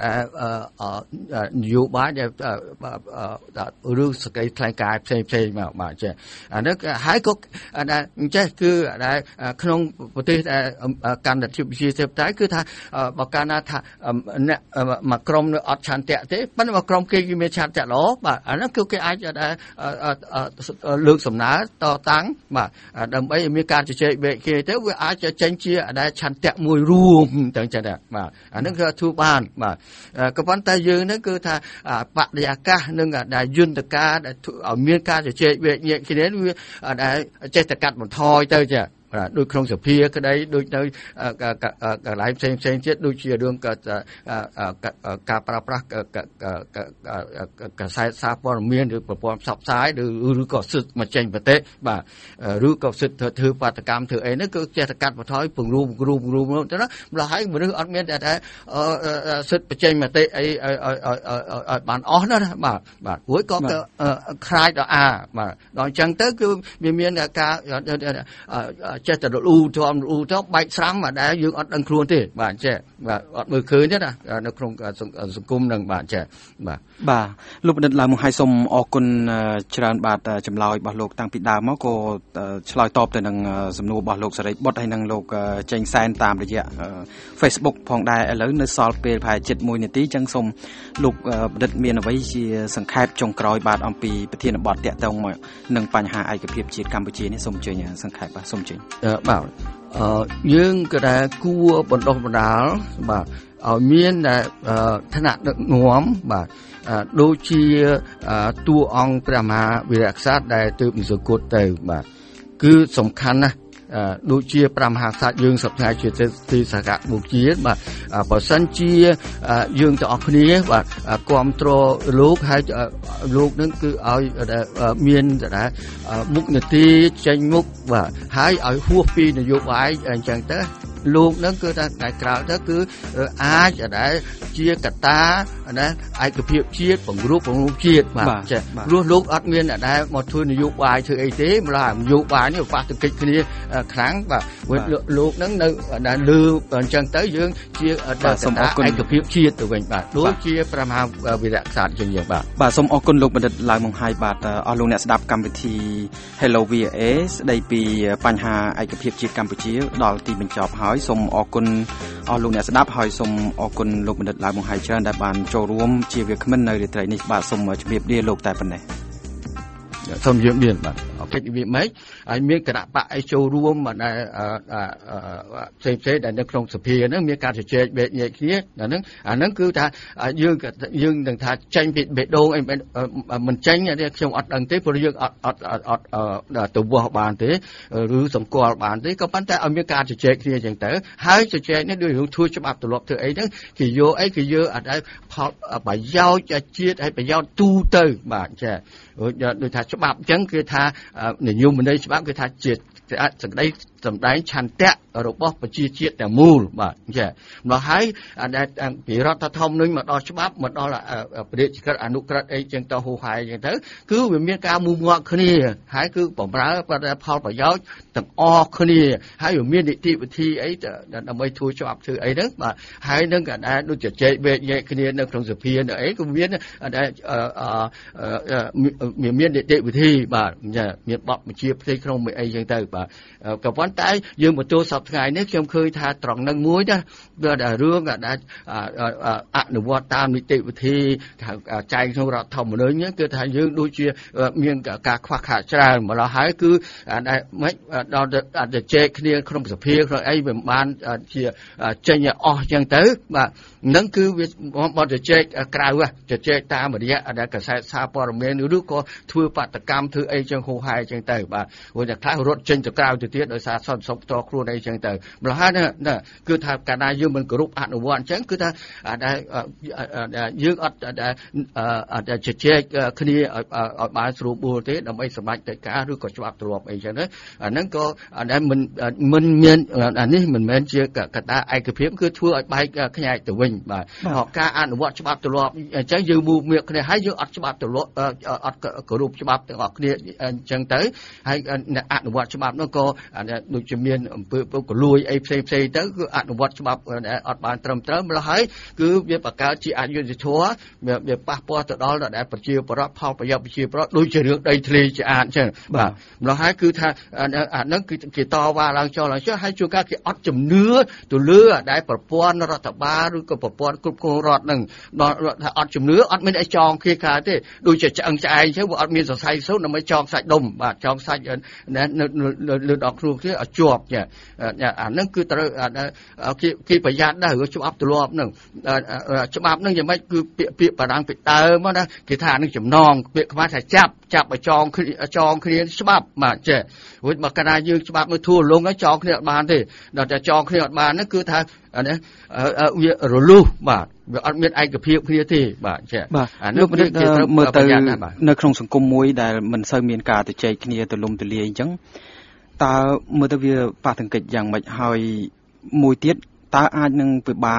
[SPEAKER 3] នយោបាយដែលឬសកម្មថ្លែងការណ៍ផ្សេងមកបាទចាអានេះហើយក៏អញ្ចឹងគឺដែលក្នុងប្រទេសដែលកាន់តែជាវិជាទេបតែគឺថាបើកាលណាថាអ្នកមួយក្រុមនៅអត់ឆន្ទៈទេប៉ុន្តែមួយក្រុមគេមានឆន្ទៈល្អបាទអានេះគឺគេអាចលើកសំណើតតាំងបាទដើម្បីមានការជជែកវែកគ្នាទៅវាអាចចេញជាដែលឆន្ទៈមួយរួមទាំងចឹងដែរបាទអានឹងគឺធ្វើបានបាទក៏ប៉ុន្តែយើងហ្នឹងគឺថាបរិយាកាសនិងដែលយន្តការដែលឲ្យមានការជជែកវែកញែកគ្នាវាដែលចេះតែកាត់បន្ថយទៅចាដូចក្នុងសភាក្តីដូចនៅកន្លែងផ្សេងទៀតដូចជារឿងការប្រើប្រាស់កាសែតសារព័ត៌មានឬប្រព័ន្ធផ្សព្វផ្សាយឬក៏សិទ្ធិមកចេញប្រទេសបាទឬក៏សិទ្ធិធ្វើបាតកម្មធ្វើអីហ្នឹងគឺចេះតែកាត់បន្ថយពង្រួមទៅណាម្ល៉េះហើយមនុស្សអត់មានតែសិទ្ធិបញ្ចេញមតិអីឲ្យបានអស់ណាបាទព្រោះក៏ខ្លាចដល់បាទដល់អញ្ចឹងទៅគឺវាមានការចេះតែលូធំបែកស្រាំបាទដែលយើងអត់ដឹងខ្លួនទេបាទចេះបាទអត់មើលឃើញទេណានៅក្នុងសង្គមនឹងបាទចេះបាទ
[SPEAKER 2] លោកបណ្ឌិតឡើងមកឲ្យសូមអរគុណច្រើនបាទចម្លើយរបស់លោកតាំងពីដើមមកក៏ឆ្លើយតបទៅនឹងសំណួររបស់លោកសេរីបុត្រហើយនឹងលោកចេញសែនតាមរយៈ Facebook ផងដែរឥឡូវនៅសល់ពេលប្រហែល7 នាទីចឹងសូមលោកបណ្ឌិតមានអ្វីជាសង្ខេបចុងក្រោយបាទអំពីប្រធានបទតាក់ទងមកនឹងបញ្ហាឯកភាពជាតិកម្ពុជានេះសូមអញ្ជើញសង្ខេបបាទសូមអញ្ជើញ
[SPEAKER 3] បាទយើងក៏ដែលគួរបណ្ដុះបណ្ដាលបាទឲ្យមានឋានៈដឹកនាំបាទដូចជាតួអង្គព្រះមហាវីរក្សត្រដែលទើបនិសគតទៅបាទគឺសំខាន់ណាស់ដូចជាព្រះមហាក្សត្រយើងសប្តាហ៍ជាទីសកមុខជាតិបាទបើសិនជាយើងទាំងអស់គ្នាបាទគ្រប់គ្រងលោកហើយលោកនឹងគឺឲ្យមានមុខនីតិចេញមុខបាទហើយឲ្យហួសពីនយោបាយអញ្ចឹងទៅលោកនឹងគឺថាថ្ងៃក្រោយទៅគឺអាចដែលជាកត្តាណាឯកភាពជាតិពង្រឹងជាតិបាទចាព្រោះលោកអត់មានដែលមកធ្វើនយោបាយធ្វើអីទេម្ល៉េះនយោបាយនេះប៉ះទង្គិចគ្នាខ្លាំងបាទលោកនឹងនៅដែលលើអញ្ចឹងទៅយើងជាសូមអរគុណឯកភាពជាតិទៅវិញបាទដូចជាព្រះមហាវីរក្សត្រជាងយើង
[SPEAKER 2] បាទសូមអរគុណលោកបណ្ឌិតឡើងមកហើយបាទអស់លោកអ្នកស្ដាប់កម្មវិធី Hello VOA ស្ដីពីបញ្ហាឯកភាពជាតិកម្ពុជាដល់ទីបញ្ចប់ហើយសូមអរគុណអស់លោកអ្នកស្ដាប់ហើយសូមអរគុណលោកបណ្ឌិតឡើងមកហើយច្រើនដែលបានចូលរួមជាវាគ្មិននៅរាត្រីនេះបាទសូមជម្រាបលាលោកតែប៉ុណ្ណេះ
[SPEAKER 3] សូមជម្រាបលាបាទអរគុណវិមេហើយមានគណៈបកអីចូលរួមដែលផ្សេងដែលនៅក្នុងសភាហ្នឹងមានការជជែកវែកញែកគ្នាអាហ្នឹងគឺថាយើងនឹងថាចេញពីបេះដូងអីមិនចេញទេខ្ញុំអត់ដឹងទេព្រោះយើងអត់ទៅវាស់បានទេឬសម្គាល់បានទេក៏ប៉ុន្តែឲ្យមានការជជែកគ្នាអញ្ចឹងទៅហើយជជែកនេះដូចរឿងធ្វើច្បាប់ទម្លាប់ធ្វើអីហ្នឹងគេយកអីគេយកអត់ឲ្យផលប្រយោជន៍ជាតិហើយប្រយោជន៍ទូទៅបាទចាដូចថាច្បាប់អញ្ចឹងគឺថានិយមន័យច្បាប់គឺថាជាសេចក្តីសម្ដែងឆន្ទៈរបស់ប្រជាជាតិទាំងមូលបាទចាមកហើយពីរដ្ឋធម្មនុញ្ញមកដល់ច្បាប់មកដល់ព្រះរាជក្រឹត្យអនុក្រឹត្យអីចឹងទៅហូរហាយចឹងទៅគឺវាមានការមូលងាប់គ្នាហើយគឺបំរើផលប្រយោជន៍ទាំងអស់គ្នាហើយវាមាននីតិវិធីអីដើម្បីធ្វើច្បាប់ធ្វើអីហ្នឹងបាទហើយនឹងក៏ដែរដូចជជែកវែកញែកគ្នានៅក្នុងសភានៅអីក៏មានមាននីតិវិធីបាទមានបទបញ្ជាផ្ទៃក្នុងមួយអីចឹងទៅបាទក៏ប៉ុន្តែយើងបន្ទោសប្តាហ៍នេះខ្ញុំឃើញថាត្រង់នឹងមួយណារឿងដែលអនុវត្តតាមនីតិវិធីចែងក្នុងរដ្ឋធម្មនុញ្ញគឺថាយើងដូចជាមានការខ្វះខាតច្រើនម្ល៉េះហើយគឺមិនដល់ជែកគ្នាក្នុងសភាក្នុងអីវាបានជាចេញអស់ចឹងទៅបាទនឹងគឺវាបទជជែកក្រៅជជែកតាមរយៈដែលកសែតសារព័ត៌មានឬក៏ធ្វើបាតកម្មធ្វើអីចឹងហូរហាយចឹងទៅបាទព្រោះតែខ្លះរត់ចេញទៅក្រៅទៅទៀតដោយសារសន្តិសុខផ្ទាល់ខ្លួនអីចឹងទៅម្ល៉េះហើយគឺថាកាលណាយើងមិនគោរពអនុវត្តអញ្ចឹងគឺថាយើងអត់ជជែកគ្នាឲ្យបានស្រួលបួលទេដើម្បីសម្រេចកិច្ចការឬក៏ច្បាប់ទម្លាប់អីចឹងណាអាហ្នឹងក៏មិនមានអានេះមិនមែនជាកត្តាឯកភាពគឺធ្វើឲ្យបែកខ្ញែកទៅវិញបាទការអនុវត្តច្បាប់ទម្លាប់អញ្ចឹងយើងមូលមាក់គ្នាហើយយើងអត់ច្បាប់ទម្លាប់អត់គោរពច្បាប់ទាំងអស់គ្នាអញ្ចឹងទៅហើយអនុវត្តច្បាប់នោះក៏ដូចជាមានអំពើពុករលួយអីផ្សេងទៅគឺអនុវត្តច្បាប់អត់បានត្រឹមត្រូវម្ល៉េះហើយគឺវាបង្កើតជាអយុត្តិធម៌វាប៉ះពាល់ទៅដល់ដែលប្រជាពលរដ្ឋផលប្រយោជន៍ប្រជាពលរដ្ឋដូចជារឿងដីធ្លីជាអាតអញ្ចឹងបាទម្ល៉េះហើយគឺថាអាហ្នឹងគឺគេតវ៉ាឡើងចុះហើយជួនកាលគេអត់ជំនឿទៅលើដែលប្រព័ន្ធរដ្ឋបាលឬក៏ប្រព័ន្ធគ្រប់គ្រងរដ្ឋហ្នឹងដល់ថាអត់ជំនឿអត់មានអីចងគៀកាទេដូចជាឆ្អឹងឆ្អែងអញ្ចឹងវាអត់មានសរសៃសូត្រដើម្បីចងសាច់ដុំបាទចងសាច់លើដល់គ្រូគ្នាឲ្យជាប់ចាអាហ្នឹងគឺត្រូវគេប្រយ័ត្នដែររឿងច្បាប់ទម្លាប់ហ្នឹងច្បាប់ហ្នឹងយ៉ាងម៉េចគឺពាក្យបារាំងពីដើមណាគេថានឹងចំណងពាក្យខ្មែរថាចាប់ឲ្យចងគ្នាច្បាប់បាទចេះរួចមកកាលណាយើងច្បាប់មើលធូរលងហើយចងគ្នាអត់បានទេដល់តែចងគ្នាអត់បានហ្នឹងគឺថានេះវារលុះបាទវាអត់មានឯកភាពគ្នាទេបាទចេះ
[SPEAKER 2] អានេះគេត្រូវមើលទៅនៅក្នុងសង្គមមួយដែលមិនសូវមានការទៅចែកគ្នាទូលំទូលាយអញ្ចឹងតើមើលទៅវាប៉ះទង្គិចយ៉ាងម៉េចហើយមួយទៀតតើអាចនឹងពិបាក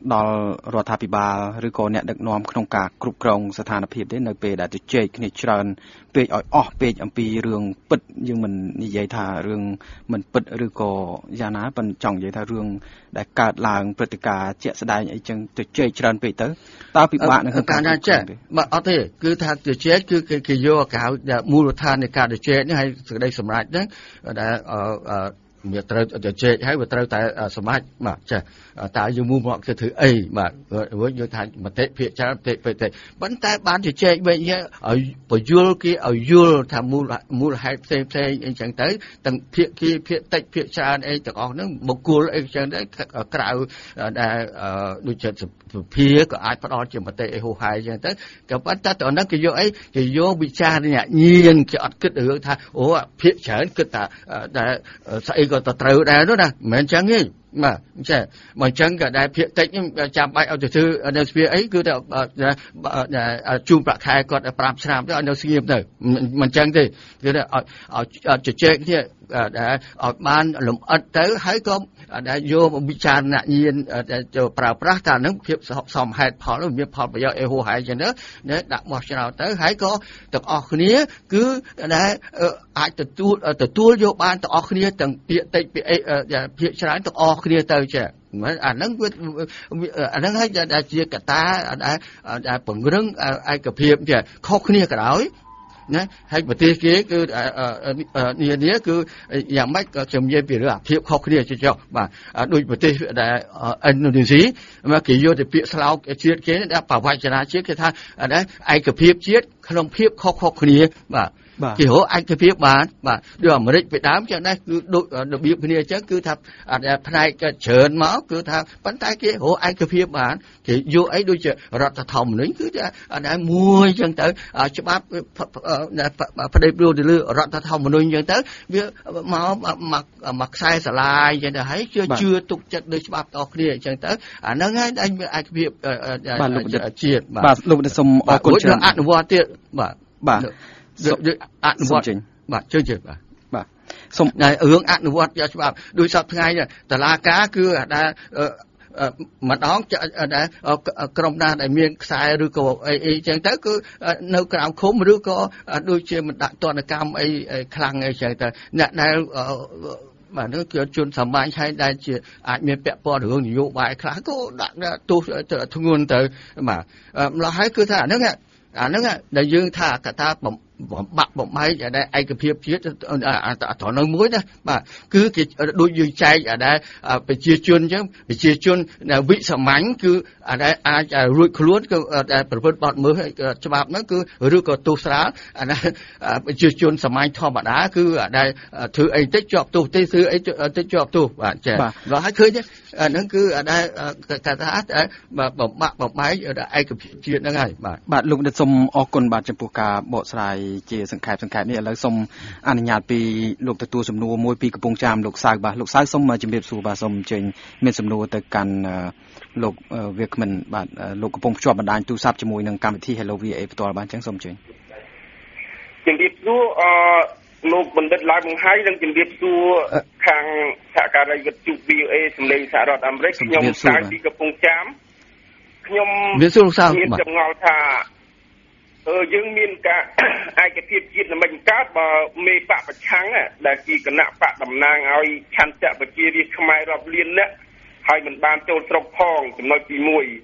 [SPEAKER 2] ដល់រដ្ឋាភិបាលឬក៏អ្នកដឹកនាំក្នុងការគ្រប់គ្រងស្ថានភាពទេនៅពេលដែលជជែកគ្នាច្រើនពេកឲ្យអស់ពេកអំពីរឿងពិតយើងមិននិយាយថារឿងមិនពិតឬក៏យ៉ាងណាប៉ុន្តែចង់និយាយថារឿងដែលកើតឡើងព្រឹត្តិការណ៍ជាក់ស្ដែងអីចឹងជជែកច្រើនពេកទៅតើពិបាកនៅក្នុងការជជែក
[SPEAKER 3] បាទអត់ទេគឺថាជជែកគឺគេយកគេហៅមូលដ្ឋាននៃការជជែកនេះហើយសេចក្តីសម្រេចហ្នឹងដែលវាត្រូវជជែកហើយវាត្រូវតែសម្រេចបាទចាតើយើងមកគឺធ្វើអីបាទយើងថាមតិភាគច្រើនមតិប៉ុន្តែបានជជែកវិញឲ្យបញ្យល់គេឲ្យយល់ថាមូលហេតុផ្សេងអីចឹងទៅទាំងភាគីភាគតិចភាគច្រើនអីទាំងអស់ហ្នឹងបុគ្គលអីចឹងទៅក្រៅដែលដូចជាសភាក៏អាចផ្ដល់ជាមតិអីហូរហែចឹងទៅក៏ប៉ុន្តែតើហ្នឹងគេយកអីគេយកវិចារណញ្ញាណគេអត់គិតរឿងថាអូភាគច្រើនគិតថាដែលស្អីក៏ត្រូវដែរនោះណាមិនមែនចឹងទេបាទចាបើអញ្ចឹងក៏ដែលភាគតិចចាំបាច់ឲ្យទៅធ្វើនៅស្វាអីគឺតែជូនប្រាក់ខែគាត់5ឆ្នាំទៅឲ្យនៅស្ងៀមទៅមិនអញ្ចឹងទេគឺថាឲ្យជជែកគ្នាដែលឲ្យបានលម្អិតទៅហើយក៏ដែលយកវិចារណញ្ញាណចូលប្រើប្រាស់ថានឹងភាពសមហេតុផលមានផលប្រយោជន៍អីហួសហេតុចឹងទៅដាក់បោះឆ្នោតទៅហើយក៏ទាំងអស់គ្នាគឺដែលអាចទទួលយកបានទាំងអស់គ្នាទាំងពាក្យតិចពាក្យអីភាគច្រើនទាំងអស់គ្នាទៅចាអាហ្នឹងហើយដែលជាកត្តាដែលពង្រឹងឯកភាពជាខុសគ្នាក៏ដោយណាហើយប្រទេសគេគឺនាគឺយ៉ាងម៉េចក៏ខ្ញុំនិយាយពីរឿងភាពខុសគ្នាចុះបាទដូចប្រទេសដែលឥណ្ឌូនេស៊ីមកគេយកទៅពាក្យស្លោកជាតិគេដែលបវចនាជាតិគេថាឯកភាពជាតិក្នុងភាពខុសគ្នាបាទគេរកឯកភាពបានបាទដូចអាមេរិកពីដើមចឹងដែរគឺដូចរបៀបគ្នាចឹងគឺថាផ្នែកច្រើនមកគឺថាប៉ុន្តែគេរកឯកភាពបានគេយកអីដូចជារដ្ឋធម្មនុញ្ញគឺថាមួយចឹងទៅច្បាប់ផ្ដេកព្រួលទៅលើរដ្ឋធម្មនុញ្ញចឹងទៅវាមកខ្សែស្រឡាយចឹងទៅហើយជឿទុកចិត្តលើច្បាប់តគ្នាចឹងទៅអាហ្នឹងហើយដែលមានឯកភាពជាតិ
[SPEAKER 2] បាទលោកសូមអរគុណច្រើន
[SPEAKER 3] អនុវត្តទៀតបាទអនុវត្តបាទជឿ
[SPEAKER 2] បាទសូម
[SPEAKER 3] រឿងអនុវត្តច្បាប់ដោយសពថ្ងៃតឡាការគឺដែលម្ដងដែលក្រុមណាដែលមានខ្សែឬក៏អីចឹងទៅគឺនៅក្រៅឃុំឬក៏ដូចជាមិនដាក់ទណ្ឌកម្មអីខ្លាំងអីចឹងទៅអ្នកដែលបាទនោះគឺជនសាមញ្ញហើយដែលជាអាចមានពាក់ព័ន្ធរឿងនយោបាយខ្លះក៏ដាក់ទោសធ្ងន់ទៅបាទម្ល៉េះហើយគឺថាអាហ្នឹងដែលយើងថាកតាបំបាក់បំបែកដែលឯកភាពជាតិត្រង់នោះមួយណាបាទគឺគេដូចយើងចែកដែលប្រជាជនអញ្ចឹងប្រជាជនវិសាមញ្ញគឺដែលអាចរួចខ្លួនគឺដែលប្រព្រឹត្តបទល្មើសច្បាប់ហ្នឹងគឺឬក៏ទោសស្រាលប្រជាជនសាមញ្ញធម្មតាគឺដែលធ្វើអីតិចជាប់ទោសទេធ្វើអីតិចជាប់ទោសបាទចា៎ដល់ហើយឃើញហ្នឹងគឺដែលកតាបំបាក់បំបែកឯកភាពជាតិហ្នឹងហើយ
[SPEAKER 2] បាទលោកសូមអរគុណបាទចំពោះការបកស្រាយជាសង្ខេបនេះឥឡូវសូមអនុញ្ញាតពីលោកទទួលសំណួរមួយពីកំពង់ចាមលោកសៅបាទលោកសៅសូមជម្រាបសួរបាទសូមអញ្ជើញមានសំណួរទៅកាន់លោកវាគ្មិនបាទលោកកំពុងភ្ជាប់បណ្ដាញទូរស័ព្ទជាមួយនឹងកម្មវិធី Hello VA ផ្ទាល់បាទអញ្ចឹងសូមអញ្ជើញ
[SPEAKER 6] ជំរាបសួរលោកបណ្ឌិតឡាយបង្ហាញនិងជំរាបសួរខាងសហការីវិទ្យុ VA សម្លេងសហរដ្ឋអាមេរិកខ្ញុំសៅពីកំពង់ចាមខ្ញុំមានចម្ងល់ថាយើងមានការឯកភាពជាតិមិនកើតបើមេបកប្រឆាំងដែលជាគណៈបកតំណាងឲ្យឆន្ទៈប្រជារាស្ត្រខ្មែររាប់លានអ្នកហើយមិនបានចូលស្រុកផងចំណុចទី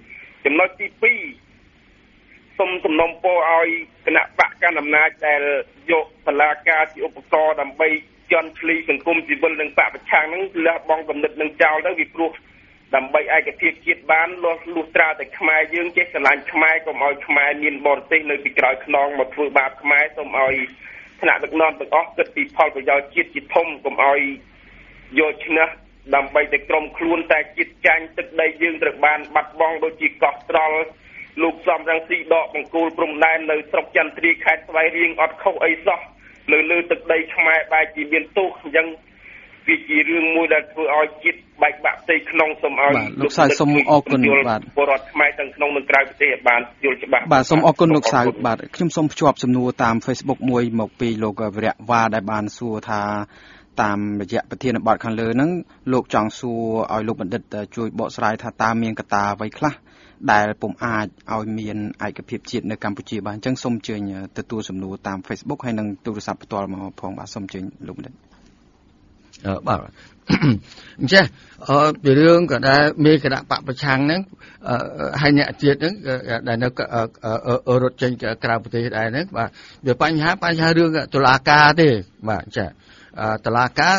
[SPEAKER 6] 1ចំណុចទី2សូមសំណូមពរឲ្យគណៈបកកណ្ដាលអំណាចដែលយកតឡាការជាឧបករណ៍ដើម្បីជន់ឈ្លីសង្គមស៊ីវិលនិងបកប្រឆាំងហ្នឹងលះបង់គំនិតនឹងចោលទៅពីព្រោះដើម្បីឯកភាពជាតិបានលុះត្រាតែខ្មែរយើងចេះស្រឡាញ់ខ្មែរកុំឲ្យខ្មែរមានបរទេសនៅពីក្រោយខ្នងមកធ្វើបាបខ្មែរសូមឲ្យថ្នាក់ដឹកនាំទាំងអស់គិតពីផលប្រយោជន៍ជាតិជាធំកុំឲ្យយកឈ្នះដើម្បីតែក្រុមខ្លួនតែជាតិចាញ់ទឹកដីយើងត្រូវបានបាត់បង់ដូចជាកោះត្រល់លោកសំរងស៊ីដកបង្គោលព្រំដែននៅស្រុកចន្ទត្រីខេត្តស្វាយរៀងអត់ខុសអីសោះលើទឹកដីខ្មែរបែរជាមានទោសអញ្ចឹងវាជារឿងមួយដែលធ្វើឲ្យជាតិបែកបាក់ផ្ទៃក្នុងសូមឲ្យ
[SPEAKER 2] លោកសៅសូមអរគុណ
[SPEAKER 6] បាទពលរដ្ឋខ្មែរទាំងក្នុងនិងក្រៅប្រទេសបានយល់ច្បាស់
[SPEAKER 2] បាទសូមអរគុណលោកសៅបាទខ្ញុំសូមភ្ជាប់សំណួរតាម Facebook មួយមកពីលោកវិរៈវ៉ាដែលបានសួរថាតាមរយៈប្រធានបទខាងលើហ្នឹងលោកចង់សួរឲ្យលោកបណ្ឌិតជួយបកស្រាយថាតើមានកត្តាអ្វីខ្លះដែលពុំអាចឲ្យមានឯកភាពជាតិនៅកម្ពុជាបានអញ្ចឹងសូមអញ្ជើញទទួលសំណួរតាម Facebook ហើយនិងទូរស័ព្ទផ្ទាល់មកផងបាទសូមអញ្ជើញលោកបណ្ឌិត
[SPEAKER 3] បាទអញ្ចឹងពីរឿងក៏ដែលមានគណៈបកប្រឆាំងហ្នឹងហើយអ្នកជាតិហ្នឹងដែលនៅរត់ចេញក្រៅប្រទេសដែរហ្នឹងបាទវាបញ្ហារឿងតុលាការទេបាទចាតុលាការ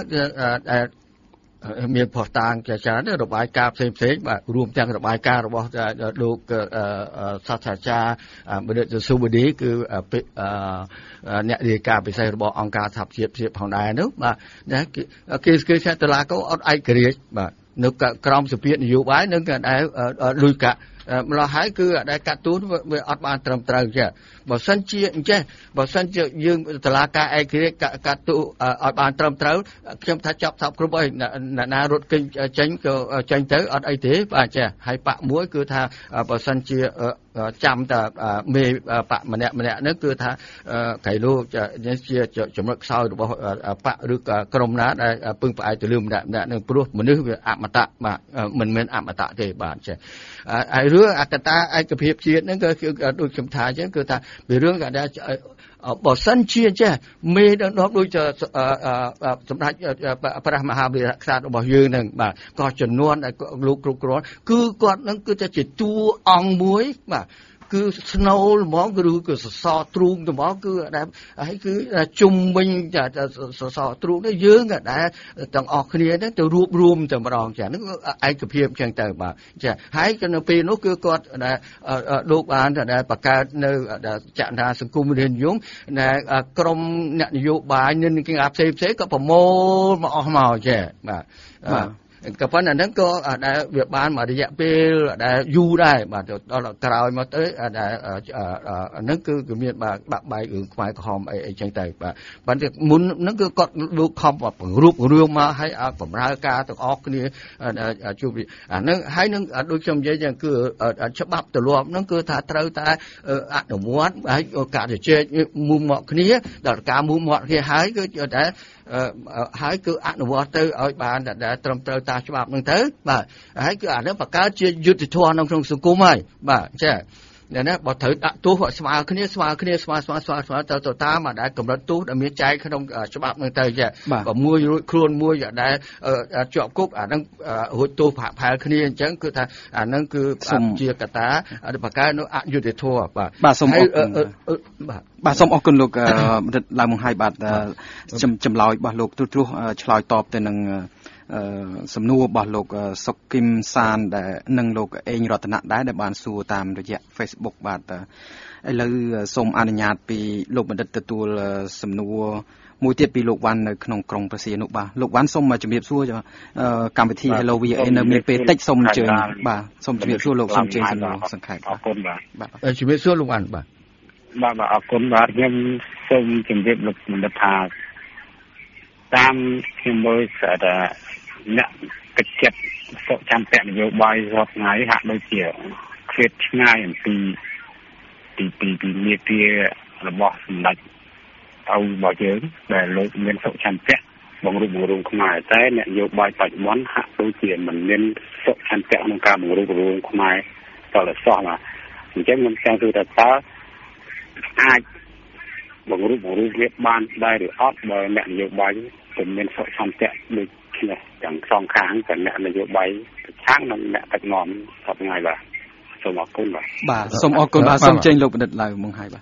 [SPEAKER 3] មានផុសតាងជាច្រើនរបាយការណ៍ផ្សេងបាទរួមទាំងរបាយការណ៍របស់លោកសាស្ត្រាចារ្យបណ្ឌិតសុវឌីគឺអ្នករាយការណ៍ពិសេសរបស់អង្គការសហប្រជាជាតិផងដែរនោះបាទគេថាតុលាការអត់ឯករាជ្យបាទនៅក្រមសម្ពាធនយោបាយនឹងដែលលុយកាក់ម្ល៉េះហើយគឺដែលកាត់ទូនវាអត់បានត្រឹមត្រូវចាបើសិនជាអញ្ចេះបើសិនជាយើងតុលាការឯករាជ្យកាត់ទូឲ្យបានត្រឹមត្រូវខ្ញុំថាចាប់ថាគ្រប់អីអ្នកណារត់គេចេញក៏ចេញទៅអត់អីទេបាទចាហើយបាក់មួយគឺថាបើសិនជាចាំតែមេបកម្នាក់ហ្នឹងគឺថាក្រៃលោជាចំណុចខ្សោយរបស់បកឬក៏ក្រុមណាដែលពឹងផ្អែកទៅលើម្នាក់នឹងព្រោះមនុស្សវាអមតៈបាទមិនមែនអមតៈទេបាទចាហើយរឿងអកតាឯកភាពជាតិហ្នឹងគឺដូចខ្ញុំថាអញ្ចឹងគឺថាពីរឿងក៏ដែលបើសិនជាចេះមេដឹកនាំដូចសម្ដេចព្រះមហាវីរក្សត្ររបស់យើងហ្នឹងបាទក៏ចំនួនដែលលោកគ្រប់គ្រាន់គឺគាត់ហ្នឹងគឺតែជាតួអង្គមួយបាទគឺស្នូលហ្មងឬក៏សសរទ្រូងហ្មងគឺដែលហើយគឺជុំវិញសសរទ្រូងនេះយើងដែលទាំងអស់គ្នាទៅរួបរวมតែម្ដងចាហ្នឹងឯកភាពចឹងទៅបាទចាហើយក៏នៅពេលនោះគឺគាត់ដែលលោកបានដែលបង្កើតនៅចលនាសង្គមរាជនិយមដែលក្រមអ្នកនយោបាយនិន្នាការផ្សេងក៏ប្រមូលមកអស់មកចាបាទក៏ប៉ុន្តែហ្នឹងក៏ដែលវាបានមករយៈពេលដែលយូរដែរបាទដល់ក្រោយមកទៅដែលហ្នឹងគឺមានបាក់បែករឿងខ្មែរក្រហមអីចឹងទៅបាទប៉ុន្តែមុនហ្នឹងគឺគាត់លោកខំបង្រួបរឿងមកឲ្យបម្រើការទាំងអស់គ្នាជួបអាហ្នឹងហើយនឹងដូចខ្ញុំនិយាយចឹងគឺច្បាប់ទម្លាប់ហ្នឹងគឺថាត្រូវតែអនុវត្តហើយការជជែកមុំមកគ្នាដល់ការមុំមកគ្នាហើយគឺតែហើយគឺអនុវត្តទៅឲ្យបានដែលត្រឹមត្រូវតាមច្បាប់ហ្នឹងទៅបាទហើយគឺអានេះបង្កើតជាយុត្តិធម៌ក្នុងសង្គមហើយបាទចាណាបើត្រូវដាក់ទោសស្មើគ្នាស្មើទៅតាមដែលកម្រិតទោសដែលមានចែងក្នុងច្បាប់ហ្នឹងទៅចាបើមួយរួចខ្លួនមួយដែលជាប់គុកអាហ្នឹងរួចទោសផែលគ្នាអញ្ចឹងគឺថាអាហ្នឹងគឺជាកត្តាបង្កើតនៅអយុត្តិធម៌
[SPEAKER 2] បាទសូមអរគុណបាទសូមអរគុណលោកបណ្ឌិតឡើងមកហើយបាទចម្លើយរបស់លោកទ្រុសឆ្លើយតបទៅនឹងសំណួររបស់លោកសុកគឹមសានដែលនិងលោកអេងរតនៈដែរដែលបានសួរតាមរយៈ Facebook បាទឥឡូវសូមអនុញ្ញាតពីលោកបណ្ឌិតទទួលសំណួរមួយទៀតពីលោកវ៉ាន់នៅក្នុងក្រុងប្រសៀនុបាទលោកវ៉ាន់សូមជំរាបសួរកម្មវិធី Hello VA នៅមានពេលតិចសូមអញ្ជើញបាទសូមជំរាបសួរលោកសូមអញ្ជើញសំណួរសង្ខេប
[SPEAKER 6] អរគុណបាទ
[SPEAKER 3] ជំរាបសួរលោកវ៉ាន់បាទ
[SPEAKER 6] អរគុណបាទខ្ញុំសូមជម្រាបលោកបណ្ឌិតថាតាមខ្ញុំមើលថាអ្នកកិច្ចចិត្តសុខចាំពាក់នយោបាយរដ្ឋថ្ងៃហាក់ដូចជាឃ្លាតឆ្ងាយអំពីនីតិរបស់សម្ដេចទៅរបស់យើងដែលលោកមានសុខចាំពាក់បង្រួបបង្រួមខ្មែរតែអ្នកនយោបាយបច្ចុប្បន្នហាក់ដូចជាមិនមានសុខចាំពាក់ក្នុងការបង្រួបបង្រួមខ្មែរតលសោះបាទអញ្ចឹងខ្ញុំចង់សួរថាតើអាចបង្រួបបង្រួមវាបានដែរឬអត់បើអ្នកនយោបាយមិនមានសុខចាំពាក់ដូចទាំងសងខាងទាំងអ្នកនយោបាយប្រឆាំងនិងអ្នកដឹកនាំសពថ្ងៃបាទសូមអរគុណ
[SPEAKER 2] បាទសូមអរគុណបាទសូមចេញលោកបណ្ឌិតឡើងមកហើយបាទ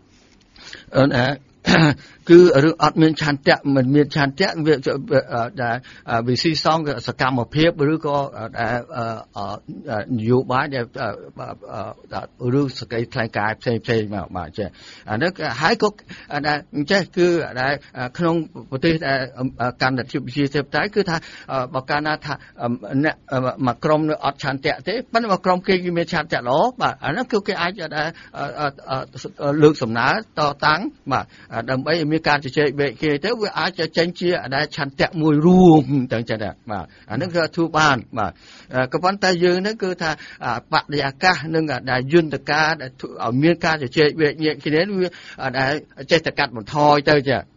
[SPEAKER 3] គឺរឿងអត់មានឆន្ទៈមិនមានឆន្ទៈវាដែលវិស័យសងសកម្មភាពឬក៏នយោបាយដែលរឿងសក្តិថ្លែងការណ៍ផ្សេងមកបាទចាអានេះហើយក៏អញ្ចឹងគឺដែលក្នុងប្រទេសកាន់តែជាប្រជាធិបតេយ្យគឺថាបើកាលណាថាអ្នកមួយក្រុមនៅអត់ឆន្ទៈទេប៉ុន្តែមួយក្រុមគេមានឆន្ទៈល្អបាទអានេះគឺគេអាចលើកសំណើតតាំងបាទដើម្បីមានការជជែកវែកគេទៅវាអាចចេញជាដែលឆន្ទៈមួយរួមទាំងចឹងដែរបាទអានេះគឺធ្វើបានបាទក៏ប៉ុន្តែយើងនេះគឺថាបរិយាកាសនិងដែលយន្តការដែលឲ្យមានការជជែកវែកញែកគ្នាវាដែលចេះតែកាត់បន្ថយទៅចា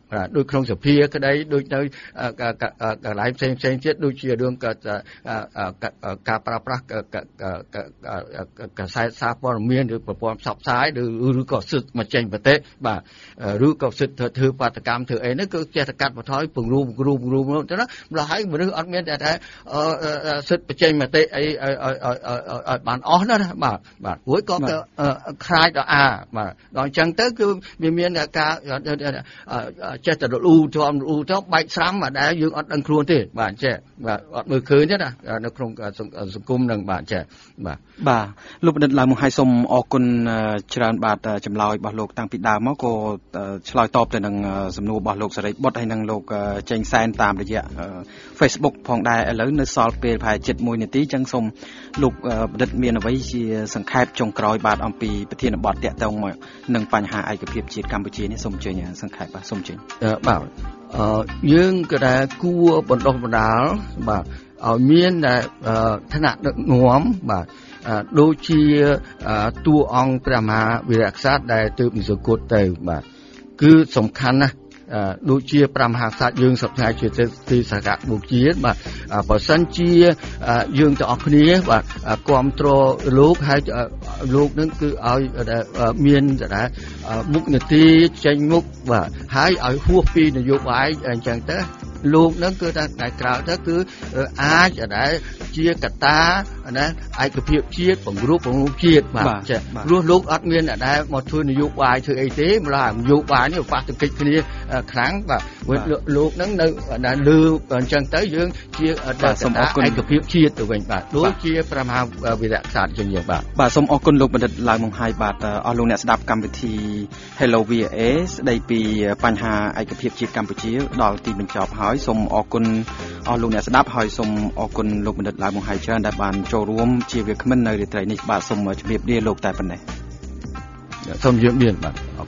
[SPEAKER 3] ដោយក្នុងសភាក្តីដូចនៅកន្លែងផ្សេងទៀតដូចជារឿងការប្រើប្រាស់កាសែតសារព័ត៌មានឬប្រព័ន្ធផ្សព្វផ្សាយឬក៏សិទ្ធិមកចេញប្រទេសបាទឬក៏សិទ្ធិធ្វើបាតកម្មធ្វើអីហ្នឹងគឺចេះតែកាត់បន្ថយពង្រួមទៅណាម្ល៉េះហើយមនុស្សអត់មានតែសិទ្ធិបញ្ចេញមតិអីឲ្យបានអស់ណាបាទរួចក៏ខ្លាចដល់បាទដល់អញ្ចឹងទៅគឺវាមានការចេះតែរលូទៅបែកស្រាំដែលយើងអត់ដឹងខ្លួនទេបាទចេះបាទអត់មើលឃើញទេណានៅក្នុងសង្គមនឹងបាទចេះបាទ
[SPEAKER 2] លោកបណ្ឌិតឡើងមកឲ្យសូមអរគុណច្រើនបាទចម្លើយរបស់លោកតាំងពីដើមមកក៏ឆ្លើយតបទៅនឹងសំណួររបស់លោកសេរីបុត្រហើយនឹងលោកចេងសែនតាមរយៈ Facebook ផងដែរឥឡូវនៅសល់ពេលប្រហែល7 នាទីអញ្ចឹងសូមលោកបណ្ឌិតមានអ្វីជាសង្ខេបចុងក្រោយបាទអំពីប្រធានបទតាក់ទងមកនឹងបញ្ហាឯកភាពជាតិកម្ពុជានេះសូមអញ្ជើញសង្ខេបបាទសូមអញ្ជើញ
[SPEAKER 3] បាទយើងក៏ដែលគួរបណ្ដុះបណ្ដាលបាទឲ្យមានឋានៈដឹកនាំបាទដូចជាតួអង្គព្រះមហាវីរក្សត្រដែលទើបនិសគតទៅបាទគឺសំខាន់ណាស់ដូចជាព្រះមហាក្សត្រយើងសពថ្ងៃជាទីសក្ការៈបូជាបាទបើសិនជាយើងទាំងអស់គ្នាបាទគាំទ្រលោកហើយលោកនឹងគឺឲ្យមានមុខនីតិចេញមុខបាទហើយឲ្យហួសពីនយោបាយអញ្ចឹងទៅលោកនឹងគឺតែក្រៅទៅគឺអាចដែលជាកត្តាណាឯកភាពជាតិបង្រួបជាតិបាទព្រោះលោកអត់មានដែលមកធ្វើនយោបាយធ្វើអីទេម្ល៉េះនយោបាយនេះប៉ះទង្គិចគ្នាខ្លាំងបាទលោកនឹងនៅលើអញ្ចឹងទៅយើងជាកត្តាឯកភាពជាតិទៅវិញបាទដូចជាព្រះមហាវីរក្សត្រជាងយើង
[SPEAKER 2] បាទសូមអរគុណលោកបណ្ឌិតឡើងមកហើយបាទអស់លោកអ្នកស្ដាប់កម្មវិធី Hello VOA ស្ដីពីបញ្ហាឯកភាពជាតិកម្ពុជាដល់ទីបញ្ចប់ហើយសូមអរគុណអស់លោកអ្នកស្ដាប់ហើយសូមអរគុណលោកបណ្ឌិតឡើងមកហើយច្រើនដែលបានចូលរួមជាវាគ្មិននៅរាត្រីនេះបាទសូមជម្រាបលាលោកតែប៉ុណ្ណេះ
[SPEAKER 3] សូមជម្រាបលាបាទ